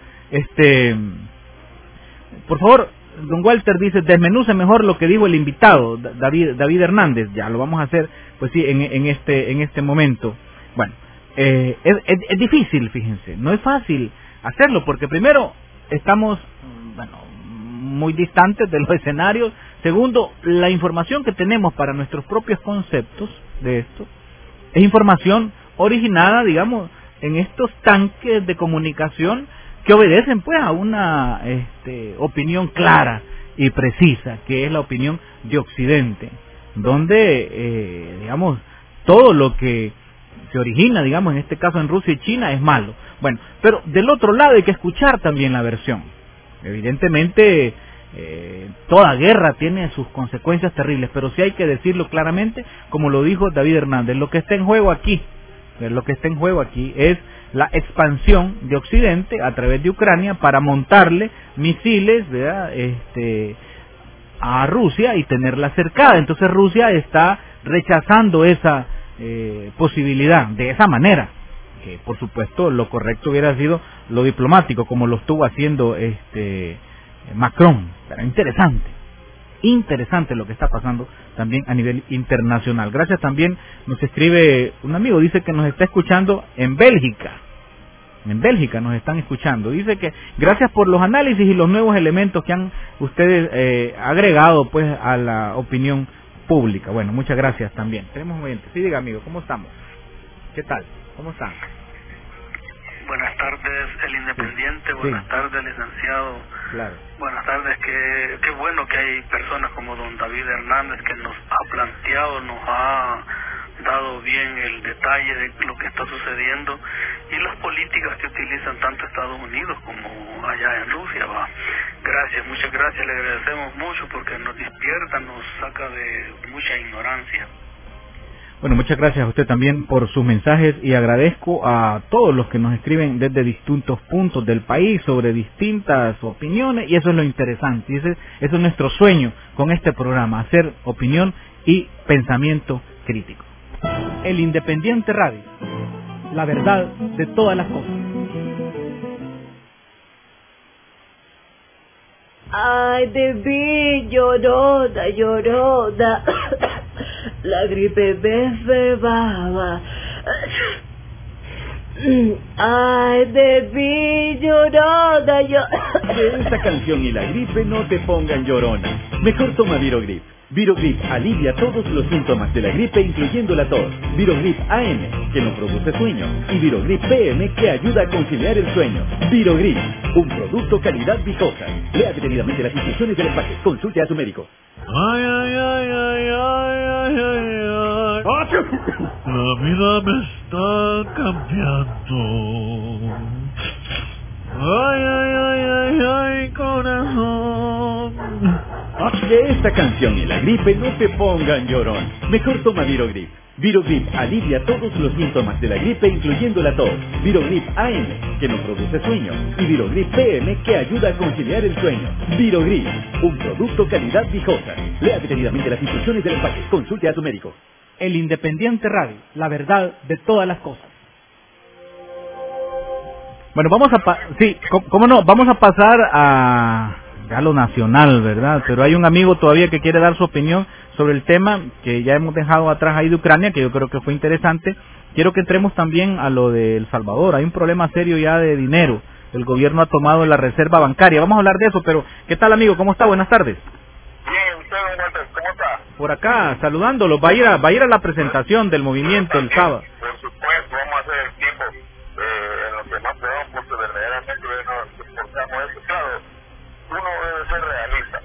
por favor, don Walter dice, desmenuce mejor lo que dijo el invitado, David Hernández. Ya lo vamos a hacer, pues sí, en este momento. Bueno, es difícil, fíjense, no es fácil hacerlo, porque primero estamos, muy distantes de los escenarios. Segundo, la información que tenemos para nuestros propios conceptos de esto es información originada, digamos, en estos tanques de comunicación que obedecen pues a una opinión clara y precisa, que es la opinión de Occidente, donde digamos todo lo que se origina, digamos, en este caso en Rusia y China es malo. Bueno, pero del otro lado hay que escuchar también la versión. Evidentemente toda guerra tiene sus consecuencias terribles, pero sí hay que decirlo claramente, como lo dijo David Hernández, lo que está en juego aquí es la expansión de Occidente a través de Ucrania para montarle misiles, ¿verdad?, a Rusia y tenerla cercada. Entonces Rusia está rechazando esa posibilidad de esa manera, que por supuesto lo correcto hubiera sido lo diplomático, como lo estuvo haciendo Macron. Pero interesante lo que está pasando también a nivel internacional. Gracias. También nos escribe un amigo, dice que nos está escuchando en Bélgica nos están escuchando. Dice que gracias por los análisis y los nuevos elementos que han ustedes agregado pues a la opinión pública. Bueno, muchas gracias también. Tenemos un oyente. Sí, diga, amigo, ¿cómo estamos? ¿Qué tal? ¿Cómo están? Buenas tardes, el Independiente. Sí. Buenas tardes, licenciado. Claro. Buenas tardes. Qué bueno que hay personas como don David Hernández que nos ha planteado, nos ha dado bien el detalle de lo que está sucediendo y las políticas que utilizan tanto Estados Unidos como allá en Rusia. Gracias, muchas gracias, le agradecemos mucho porque nos despierta, nos saca de mucha ignorancia. Bueno, muchas gracias a usted también por sus mensajes y agradezco a todos los que nos escriben desde distintos puntos del país sobre distintas opiniones, y eso es lo interesante, y eso es nuestro sueño con este programa, hacer opinión y pensamiento crítico. El Independiente Radio, la verdad de todas las cosas. Ay, David, lloroda, lloroda. La gripe me cebaba. Ay, David, lloroda, Que esta canción y la gripe no te pongan llorona. Mejor toma Virogrip. Virogrip alivia todos los síntomas de la gripe, incluyendo la tos. Virogrip AM, que no produce sueño. Y Virogrip PM, que ayuda a conciliar el sueño. Virogrip, un producto calidad Vicosa. Lea detenidamente las instrucciones del empaque. Consulte a su médico. Ay, ay, ay, ay, ay, ay, ay, ay. La vida me está cambiando. Ay, ay, ay, ay, ay, corazón. Que esta canción y la gripe no te pongan llorón. Mejor toma Virogrip. Virogrip alivia todos los síntomas de la gripe, incluyendo la tos. Virogrip AM, que no produce sueño. Y Virogrip PM, que ayuda a conciliar el sueño. Virogrip, un producto calidad Vijosa. Lea detenidamente las instrucciones del empaque. Consulte a tu médico. El Independiente Radio, la verdad de todas las cosas. Bueno, cómo no, vamos a pasar a lo nacional, ¿verdad? Pero hay un amigo todavía que quiere dar su opinión sobre el tema que ya hemos dejado atrás ahí de Ucrania, que yo creo que fue interesante. Quiero que entremos también a lo de El Salvador. Hay un problema serio ya de dinero. El gobierno ha tomado la reserva bancaria. Vamos a hablar de eso, pero ¿qué tal, amigo? ¿Cómo está? Buenas tardes. Bien, usted, ¿cómo está? Por acá, saludándolo. Va a ir a la presentación del movimiento el sábado. Por supuesto, vamos a hacer el tiempo en lo que más podamos, porque verdaderamente nos importamos eso. Claro, uno debe ser realista.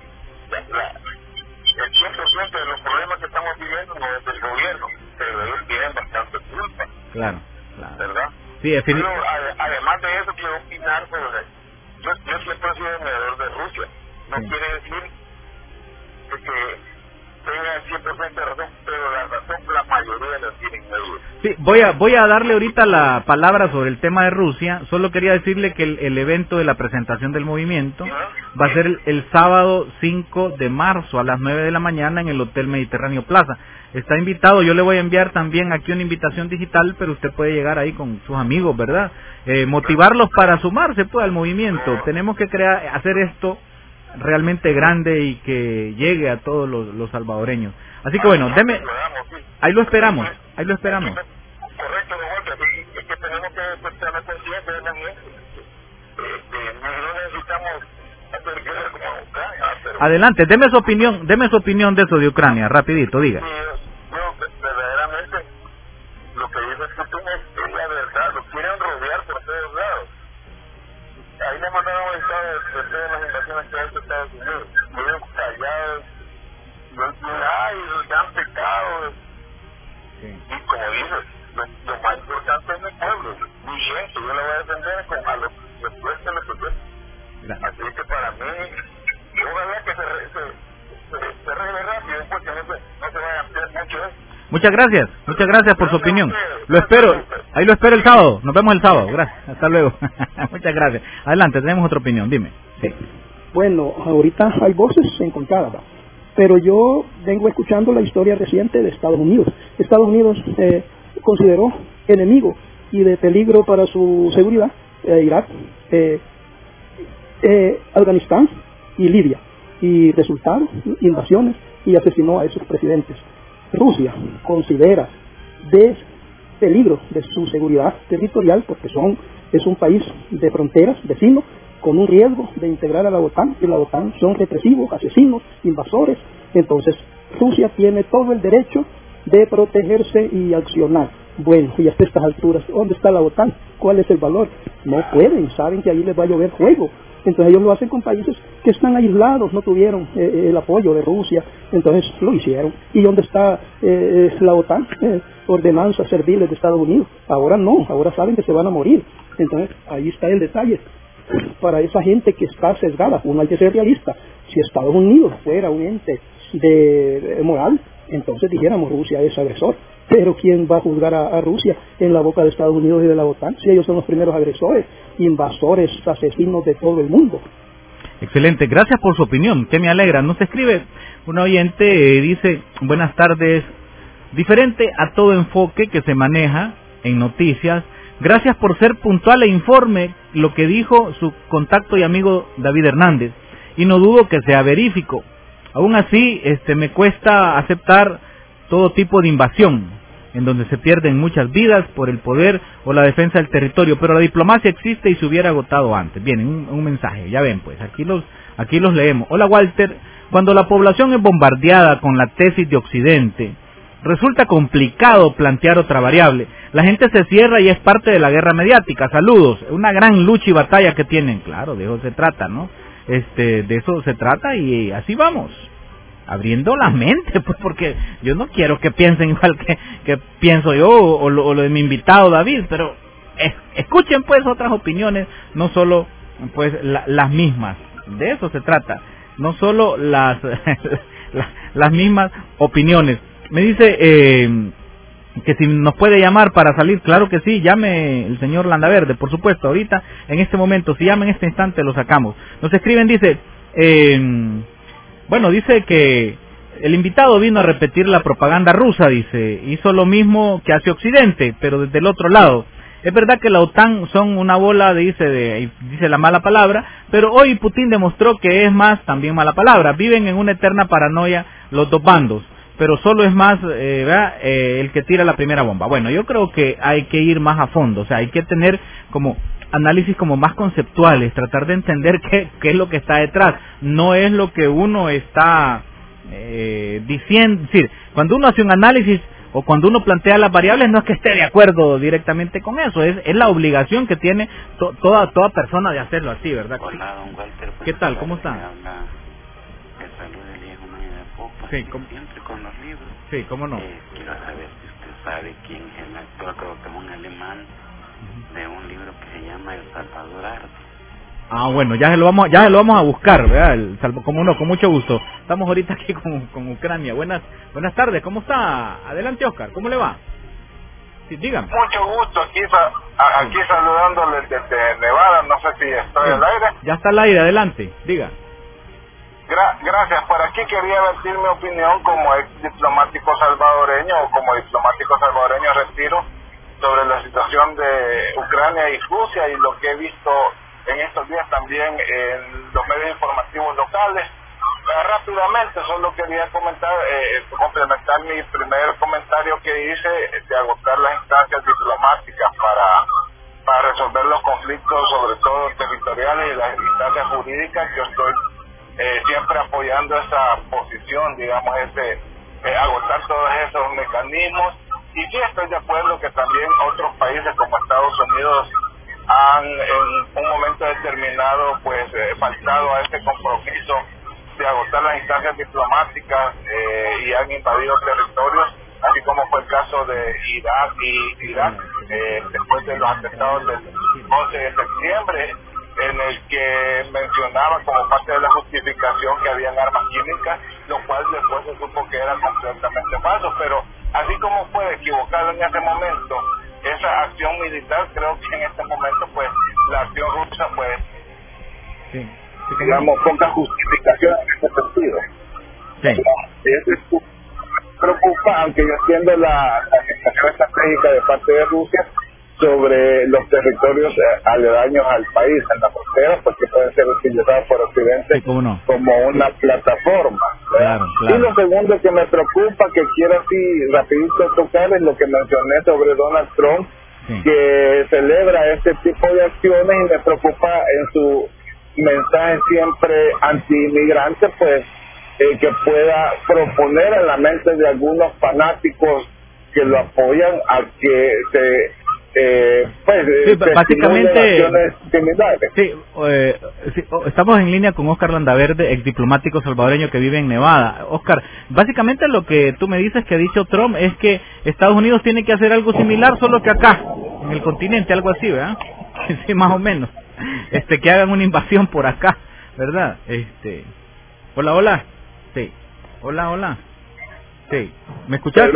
El 100% de los problemas que estamos viviendo no es del gobierno, pero ellos tienen bastante culpa. Claro. ¿Verdad? Sí, pero además de eso, quiero opinar sobre... Yo siempre he sido mediador de Rusia. No quiere decir que tenga el 100% de razón, pero la razón la mayoría la tienen ellos. Sí, voy a darle ahorita la palabra sobre el tema de Rusia. Solo quería decirle que el evento de la presentación del movimiento va a ser el sábado 5 de marzo a las 9 de la mañana en el Hotel Mediterráneo Plaza. Está invitado, yo le voy a enviar también aquí una invitación digital, pero usted puede llegar ahí con sus amigos, ¿verdad? Motivarlos para sumarse pues al movimiento. Tenemos que hacer esto realmente grande y que llegue a todos los salvadoreños. Así que bueno, ahí lo esperamos. Correcto, es que tenemos que estar conscientes de la gente. No necesitamos hacer guerra como Ucrania. Adelante, deme su opinión de eso de Ucrania, rapidito, diga. Verdaderamente, lo que dice Putin es la verdad, lo quieren rodear por todos lados. Ahí le mandaron un estado de todas las invasiones que ha hecho Estados Unidos. Viven callados, y han pecado. Y como dices, lo más importante es mi pueblo. Mi gente, yo la voy a defender a lo que cueste lo que cueste. Así que para mí, ojalá que se arregle rápido, porque no se vaya a ampliar mucho eso. Muchas gracias por su opinión. Ahí lo espero el sábado. Nos vemos el sábado. Gracias. Hasta luego. Muchas gracias. Adelante, tenemos otra opinión. Dime. Sí. Bueno, ahorita hay voces encontradas, pero yo vengo escuchando la historia reciente de Estados Unidos. Estados Unidos consideró enemigo y de peligro para su seguridad Irak, Afganistán y Libia, y resultaron invasiones y asesinó a esos presidentes. Rusia considera de peligro de su seguridad territorial porque es un país de fronteras vecino con un riesgo de integrar a la OTAN, y la OTAN son represivos, asesinos, invasores. Entonces Rusia tiene todo el derecho de protegerse y accionar. Bueno, y hasta estas alturas, ¿dónde está la OTAN? ¿Cuál es el valor? No pueden, saben que ahí les va a llover fuego. Entonces ellos lo hacen con países que están aislados, no tuvieron el apoyo de Rusia, entonces lo hicieron. ¿Y dónde está la OTAN? Ordenanzas serviles de Estados Unidos. Ahora no, ahora saben que se van a morir. Entonces ahí está el detalle. Para esa gente que está sesgada, uno hay que ser realista. Si Estados Unidos fuera un ente de moral, entonces dijéramos Rusia es agresor. Pero ¿quién va a juzgar a Rusia en la boca de Estados Unidos y de la OTAN? Si ellos son los primeros agresores, invasores, asesinos de todo el mundo. Excelente, gracias por su opinión, que me alegra. Nos escribe un oyente, dice, buenas tardes, diferente a todo enfoque que se maneja en noticias, gracias por ser puntual e informe lo que dijo su contacto y amigo David Hernández, y no dudo que sea verífico. Aún así, me cuesta aceptar todo tipo de invasión, en donde se pierden muchas vidas por el poder o la defensa del territorio, pero la diplomacia existe y se hubiera agotado antes. Bien, un mensaje, ya ven pues, aquí los leemos. Hola Walter, cuando la población es bombardeada con la tesis de Occidente, resulta complicado plantear otra variable. La gente se cierra y es parte de la guerra mediática. Saludos, una gran lucha y batalla que tienen. Claro, de eso se trata, ¿no? De eso se trata y así vamos. Abriendo la mente, pues, porque yo no quiero que piensen igual que pienso yo o lo de mi invitado David, pero escuchen pues otras opiniones, no solo pues las mismas. De eso se trata, no solo las las mismas opiniones. Me dice que si nos puede llamar para salir. Claro que sí, llame el señor Landaverde, por supuesto, ahorita, en este momento, si llama en este instante lo sacamos. Nos escriben, dice, bueno, dice que el invitado vino a repetir la propaganda rusa, dice, hizo lo mismo que hace Occidente, pero desde el otro lado. Es verdad que la OTAN son una bola, dice la mala palabra, pero hoy Putin demostró que es más también mala palabra. Viven en una eterna paranoia los dos bandos, pero solo es más el que tira la primera bomba. Bueno, yo creo que hay que ir más a fondo, o sea, hay que tener como análisis como más conceptuales, tratar de entender qué es lo que está detrás, no es lo que uno está diciendo. Es decir, cuando uno hace un análisis o cuando uno plantea las variables, no es que esté de acuerdo directamente con eso, es la obligación que tiene toda persona de hacerlo así, ¿verdad? Hola, don Walter. ¿Qué tal? ¿Cómo está? Sí, siempre con los libros. Sí, ¿cómo no? Quiero saber si usted sabe quién es el actor, creo que es un alemán, de un libro que se llama El Salvador Arte. Ah, bueno, ya se lo vamos a buscar, ¿verdad? Como no, con mucho gusto. Estamos ahorita aquí con Ucrania. Buenas tardes, ¿cómo está? Adelante, Oscar, ¿cómo le va? Sí, dígame. Mucho gusto, aquí saludándole desde Nevada, no sé si estoy al aire. Ya está al aire, adelante, diga. Gracias, por aquí quería vertir mi opinión como ex diplomático salvadoreño o como diplomático salvadoreño retiro sobre la situación de Ucrania y Rusia y lo que he visto en estos días también en los medios informativos locales. Rápidamente, solo quería complementar mi primer comentario que hice de agotar las instancias diplomáticas para resolver los conflictos, sobre todo territoriales y las instancias jurídicas. Yo estoy siempre apoyando esa posición, digamos, agotar todos esos mecanismos. Y sí estoy de acuerdo que también otros países como Estados Unidos han en un momento determinado pues faltado a este compromiso de agotar las instancias diplomáticas y han invadido territorios, así como fue el caso de Irak y Irak después de los atentados del 11 de septiembre, en el que mencionaba como parte de la justificación que habían armas químicas, lo cual después se supo que era completamente falso. Pero así como fue equivocado en ese momento esa acción militar, creo que en este momento pues la acción rusa pues digamos poca justificación en ese sentido. Eso es preocupa, aunque yo entiendo la situación estratégica de parte de Rusia sobre los territorios aledaños al país, en la frontera, porque pueden ser utilizados por Occidente como una plataforma. Claro. Y lo segundo que me preocupa, que quiero así rapidito tocar, es lo que mencioné sobre Donald Trump, que celebra este tipo de acciones y me preocupa en su mensaje siempre anti-inmigrante, pues que pueda proponer en la mente de algunos fanáticos que lo apoyan a que se básicamente estamos en línea con Oscar Landaverde, ex diplomático salvadoreño que vive en Nevada. Oscar, básicamente lo que tú me dices que ha dicho Trump es que Estados Unidos tiene que hacer algo similar, solo que acá, en el continente, algo así, ¿verdad? Sí, más o menos. Que hagan una invasión por acá, ¿verdad? Hola. Sí. Hola. Sí. ¿Me escuchaste?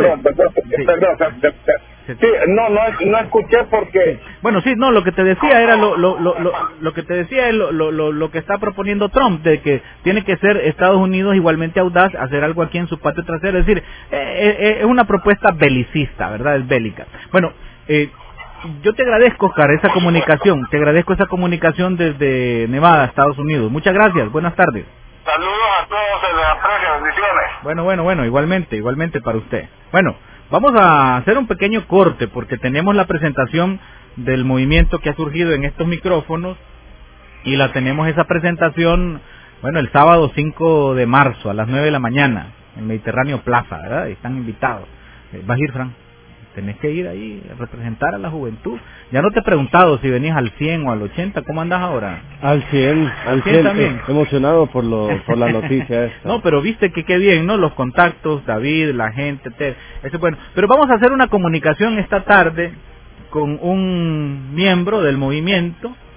No escuché porque... Bueno, sí, no, lo que te decía era lo que te decía es lo que está proponiendo Trump, de que tiene que ser Estados Unidos igualmente audaz, hacer algo aquí en su patio trasero, es decir, es una propuesta belicista, ¿verdad? Es bélica. Bueno, yo te agradezco, Oscar, esa comunicación desde Nevada, Estados Unidos. Muchas gracias, buenas tardes. Saludos a todos, se les aprecio, bendiciones. Bueno, igualmente para usted. Bueno, vamos a hacer un pequeño corte porque tenemos la presentación del movimiento que ha surgido en estos micrófonos y tenemos esa presentación, el sábado 5 de marzo a las 9 de la mañana en Mediterráneo Plaza, ¿verdad? Están invitados. ¿Vas a ir, Fran? Tenés que ir ahí a representar a la juventud. Ya no te he preguntado si venís al 100 o al 80, ¿cómo andas ahora? Al 100 también. Emocionado por la noticia esta. No, pero viste que qué bien, ¿no? Los contactos, David, la gente, eso es bueno. Pero vamos a hacer una comunicación esta tarde con un miembro del movimiento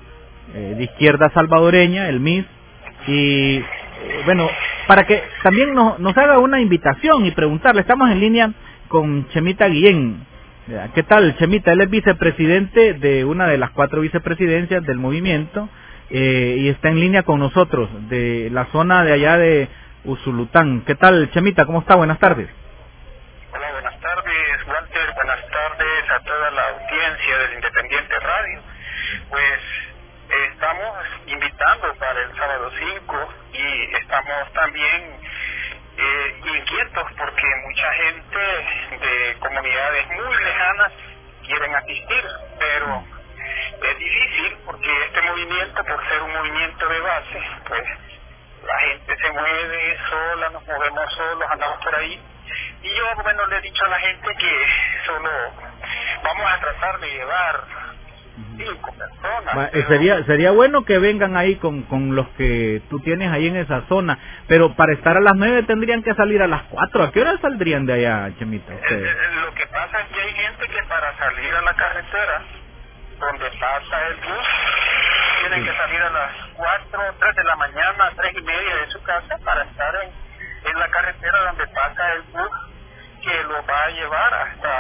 de Izquierda Salvadoreña, el MIS, y bueno, para que también nos haga una invitación y preguntarle, estamos en línea con Chemita Guillén. ¿Qué tal, Chemita? Él es vicepresidente de una de las 4 vicepresidencias del movimiento y está en línea con nosotros de la zona de allá de Usulután. ¿Qué tal, Chemita? ¿Cómo está? Buenas tardes. Hola, buenas tardes, Walter. Buenas tardes a toda la audiencia del Independiente Radio. Pues estamos invitando para el sábado 5 y estamos también inquietos porque mucha gente de comunidades muy lejanas quieren asistir, pero es difícil porque este movimiento, por ser un movimiento de base, pues la gente se mueve sola, nos movemos solos, andamos por ahí, y yo, bueno, le he dicho a la gente que solo vamos a tratar de llevar 5 personas. Sería bueno que vengan ahí con los que tú tienes ahí en esa zona, pero para estar a las 9 tendrían que salir a las 4. ¿A qué hora saldrían de allá, Chemita? Lo que pasa es que hay gente que para salir a la carretera donde pasa el bus tienen que salir a las 4, 3 de la mañana, 3 y media de su casa para estar en la carretera donde pasa el bus que lo va a llevar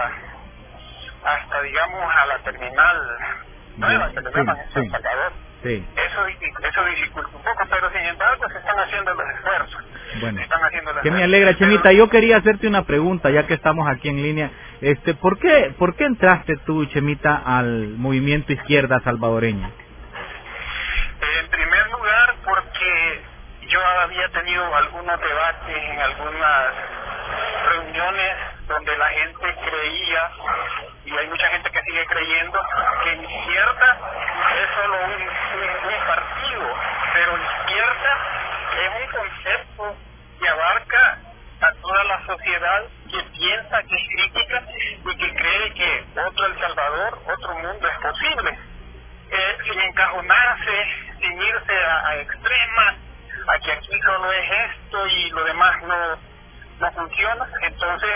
hasta digamos a la terminal nueva que le llaman en San Salvador. Sí. Eso dificulta un poco, pero sin embargo se están haciendo los esfuerzos. Bueno, que me alegra, Chemita. Yo quería hacerte una pregunta, ya que estamos aquí en línea. ¿Por qué entraste tú, Chemita, al movimiento Izquierda Salvadoreña? En primer lugar, porque yo había tenido algunos debates en algunas reuniones donde la gente creía, y hay mucha gente que sigue creyendo, que izquierda es solo un partido, pero izquierda es un concepto que abarca a toda la sociedad que piensa, que es crítica y que cree que otro El Salvador, otro mundo es posible, sin encajonarse, sin irse a extremas, a que aquí solo es esto y lo demás no funciona. Entonces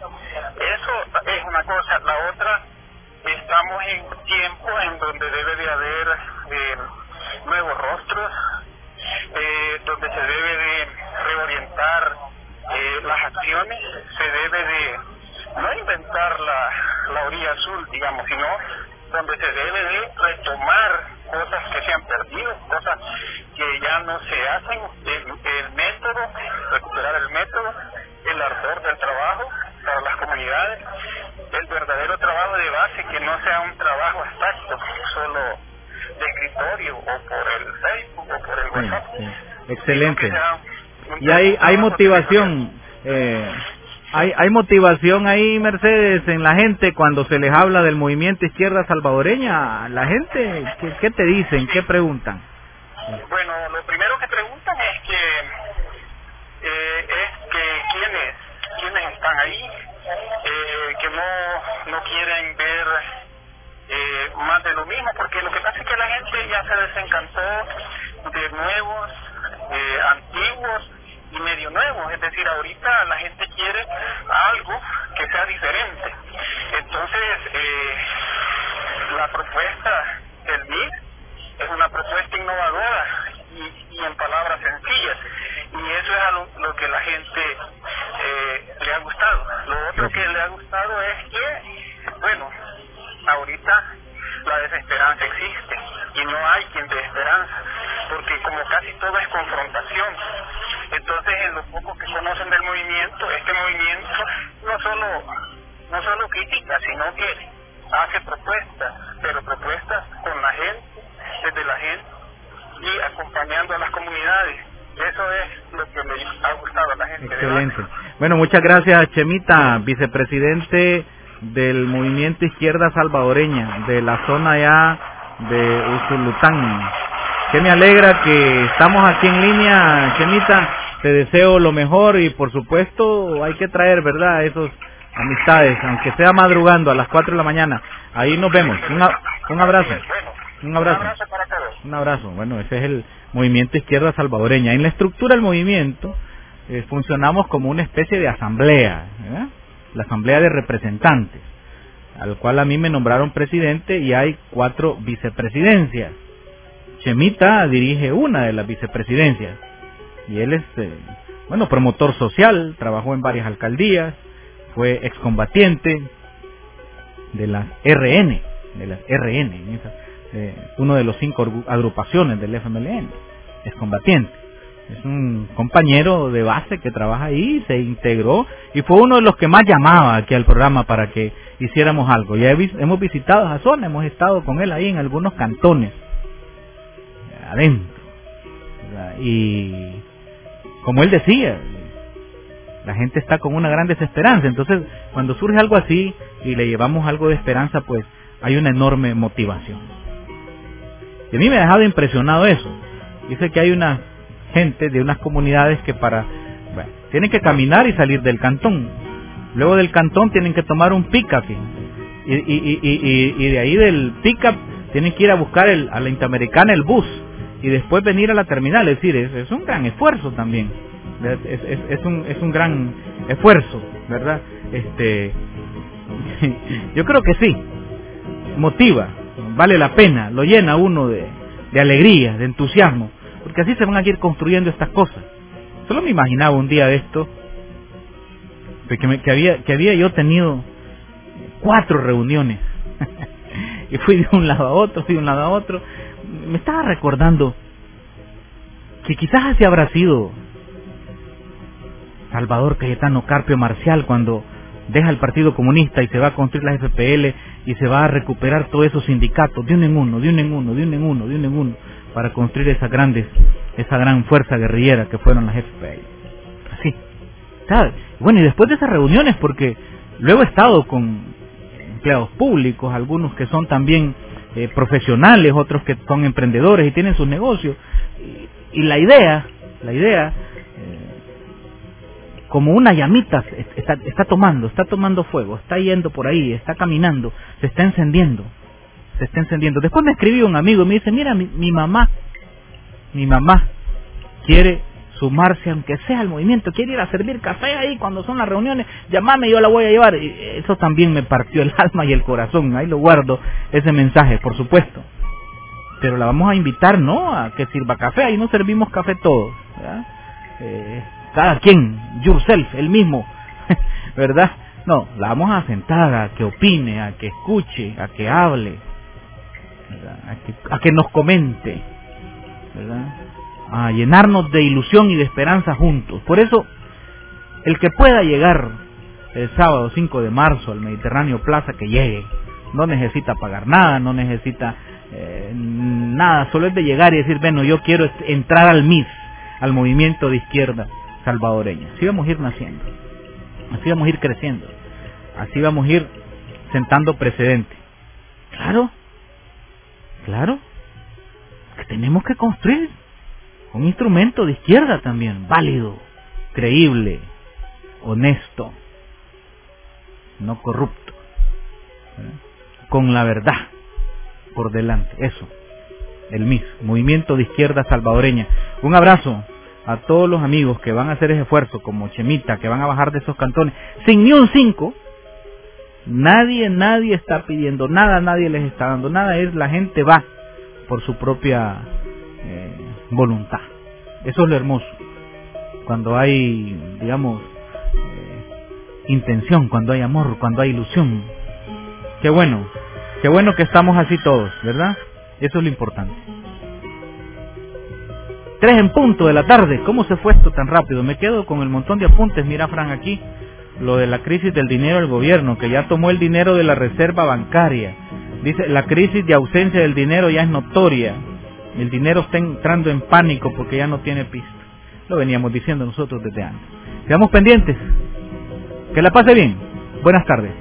eso es una cosa. La otra, estamos en tiempo en donde debe de haber nuevos rostros, donde se debe de reorientar las acciones, se debe de no inventar la orilla azul, digamos, sino donde se debe de retomar cosas que se han perdido, cosas que ya no se hacen, el método, recuperar el método, el ardor del trabajo para las comunidades, el verdadero trabajo de base, que no sea un trabajo abstracto, solo de escritorio o por el Facebook o por el WhatsApp. Sí. Excelente. Y hay motivación, hay motivación ahí, Mercedes, en la gente cuando se les habla del movimiento Izquierda Salvadoreña. La gente, ¿qué te dicen? ¿Qué preguntan? Bueno, lo primero que preguntan es que quiénes están ahí, que no quieren ver más de lo mismo, porque lo que pasa es que la gente ya se desencantó de nuevos, antiguos y medio nuevos. Es decir, ahorita la gente quiere algo que sea diferente. Entonces, la propuesta del MIS es una propuesta innovadora y en palabras sencillas, y eso es a lo que la gente le ha gustado. Lo otro que le ha gustado es que, bueno, ahorita la desesperanza existe y no hay quien dé esperanza, porque como casi todo es confrontación. Entonces, en los pocos que conocen del movimiento, este movimiento no solo critica, sino que hace propuestas, pero propuestas con la gente, desde la gente y acompañando a las comunidades. Eso es lo que me ha gustado a la gente. Excelente. Bueno, muchas gracias, Chemita, vicepresidente del movimiento Izquierda Salvadoreña de la zona ya de Usulután. Que me alegra que estamos aquí en línea, Chemita. Te deseo lo mejor y por supuesto hay que traer, ¿verdad?, esos amistades, aunque sea madrugando a las 4 de la mañana. Ahí nos vemos. Un abrazo. Un abrazo. Para todos. Un abrazo. Bueno, ese es el movimiento Izquierda Salvadoreña. En la estructura del movimiento funcionamos como una especie de asamblea, ¿verdad? La asamblea de representantes, al cual a mí me nombraron presidente y hay 4 vicepresidencias. Chemita dirige una de las vicepresidencias y él es, promotor social, trabajó en varias alcaldías, fue excombatiente de las RN, uno de los 5 agrupaciones del FMLN, excombatiente. Es un compañero de base que trabaja ahí, se integró y fue uno de los que más llamaba aquí al programa para que hiciéramos algo. Ya hemos visitado esa zona, hemos estado con él ahí en algunos cantones, adentro. Y como él decía, la gente está con una gran desesperanza. Entonces, cuando surge algo así y le llevamos algo de esperanza, pues hay una enorme motivación. Y a mí me ha dejado impresionado eso. Dice que hay una gente de unas comunidades que tienen que caminar y salir del cantón. Luego del cantón tienen que tomar un pick-up y de ahí del pick-up tienen que ir a buscar a la Interamericana el bus y después venir a la terminal. Es decir, es un gran esfuerzo también. Es un gran esfuerzo, ¿verdad? Yo creo que sí, motiva, vale la pena, lo llena uno de alegría, de entusiasmo, porque así se van a ir construyendo estas cosas. Solo me imaginaba un día de esto que había yo tenido 4 reuniones y fui de un lado a otro, me estaba recordando que quizás así habrá sido Salvador Cayetano Carpio Marcial cuando deja el Partido Comunista y se va a construir la FPL y se va a recuperar todos esos sindicatos de uno en uno para construir esa gran fuerza guerrillera que fueron las FPL. Así, ¿sabes? Bueno, y después de esas reuniones, porque luego he estado con empleados públicos, algunos que son también profesionales, otros que son emprendedores y tienen sus negocios, y la idea como una llamita está tomando fuego, está yendo por ahí, está caminando, se está encendiendo. Después me escribió un amigo y me dice, mira, mi mamá quiere sumarse, aunque sea al movimiento, quiere ir a servir café ahí cuando son las reuniones, llamame, yo la voy a llevar. Y eso también me partió el alma y el corazón, ahí lo guardo, ese mensaje, por supuesto. Pero la vamos a invitar, ¿no?, a que sirva café, ahí no servimos café todos, ¿verdad? Cada quien, yourself, el mismo, ¿verdad? No, la vamos a sentar a que opine, a que escuche, a que hable, a que nos comente, ¿verdad? A llenarnos de ilusión y de esperanza juntos. Por eso, el que pueda llegar el sábado 5 de marzo al Mediterráneo Plaza, que llegue. No necesita pagar nada, no necesita nada, solo es de llegar y decir, bueno, yo quiero entrar al MIS, al Movimiento de Izquierda Salvadoreña. Así vamos a ir naciendo, así vamos a ir creciendo, así vamos a ir sentando precedente. Claro, que tenemos que construir un instrumento de izquierda también, válido, creíble, honesto, no corrupto, con la verdad por delante. Eso, el MIS, Movimiento de Izquierda Salvadoreña. Un abrazo a todos los amigos que van a hacer ese esfuerzo, como Chemita, que van a bajar de esos cantones sin ni un 5. Nadie está pidiendo nada, nadie les está dando nada, es la gente va por su propia voluntad. Eso es lo hermoso, cuando hay, digamos, intención, cuando hay amor, cuando hay ilusión. Qué bueno que estamos así todos, ¿verdad? Eso es lo importante. 3:00 p.m. ¿Cómo se fue esto tan rápido? Me quedo con el montón de apuntes. Mira, Fran, aquí lo de la crisis del dinero del gobierno, que ya tomó el dinero de la reserva bancaria. Dice, la crisis de ausencia del dinero ya es notoria. El dinero está entrando en pánico porque ya no tiene pista. Lo veníamos diciendo nosotros desde antes. Quedamos pendientes. Que la pase bien. Buenas tardes.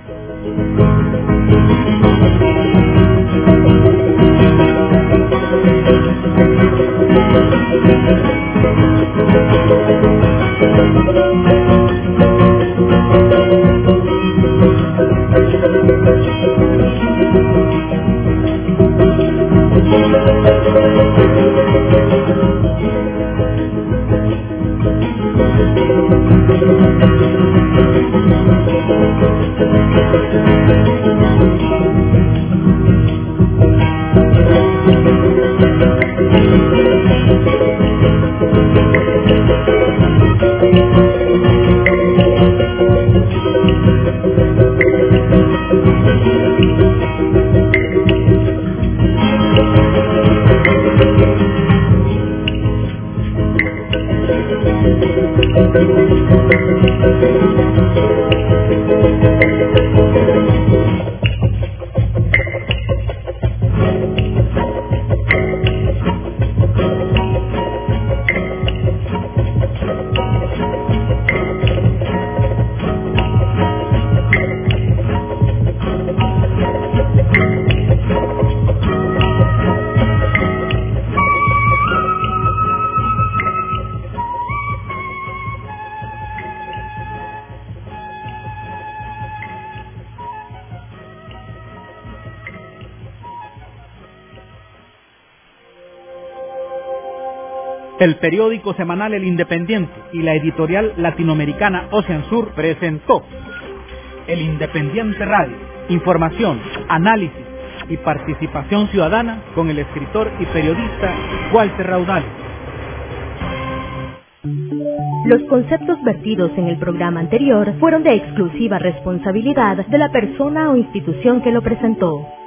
El periódico semanal El Independiente y la editorial latinoamericana Ocean Sur presentó El Independiente Radio. Información, análisis y participación ciudadana con el escritor y periodista Walter Raudales. Los conceptos vertidos en el programa anterior fueron de exclusiva responsabilidad de la persona o institución que lo presentó.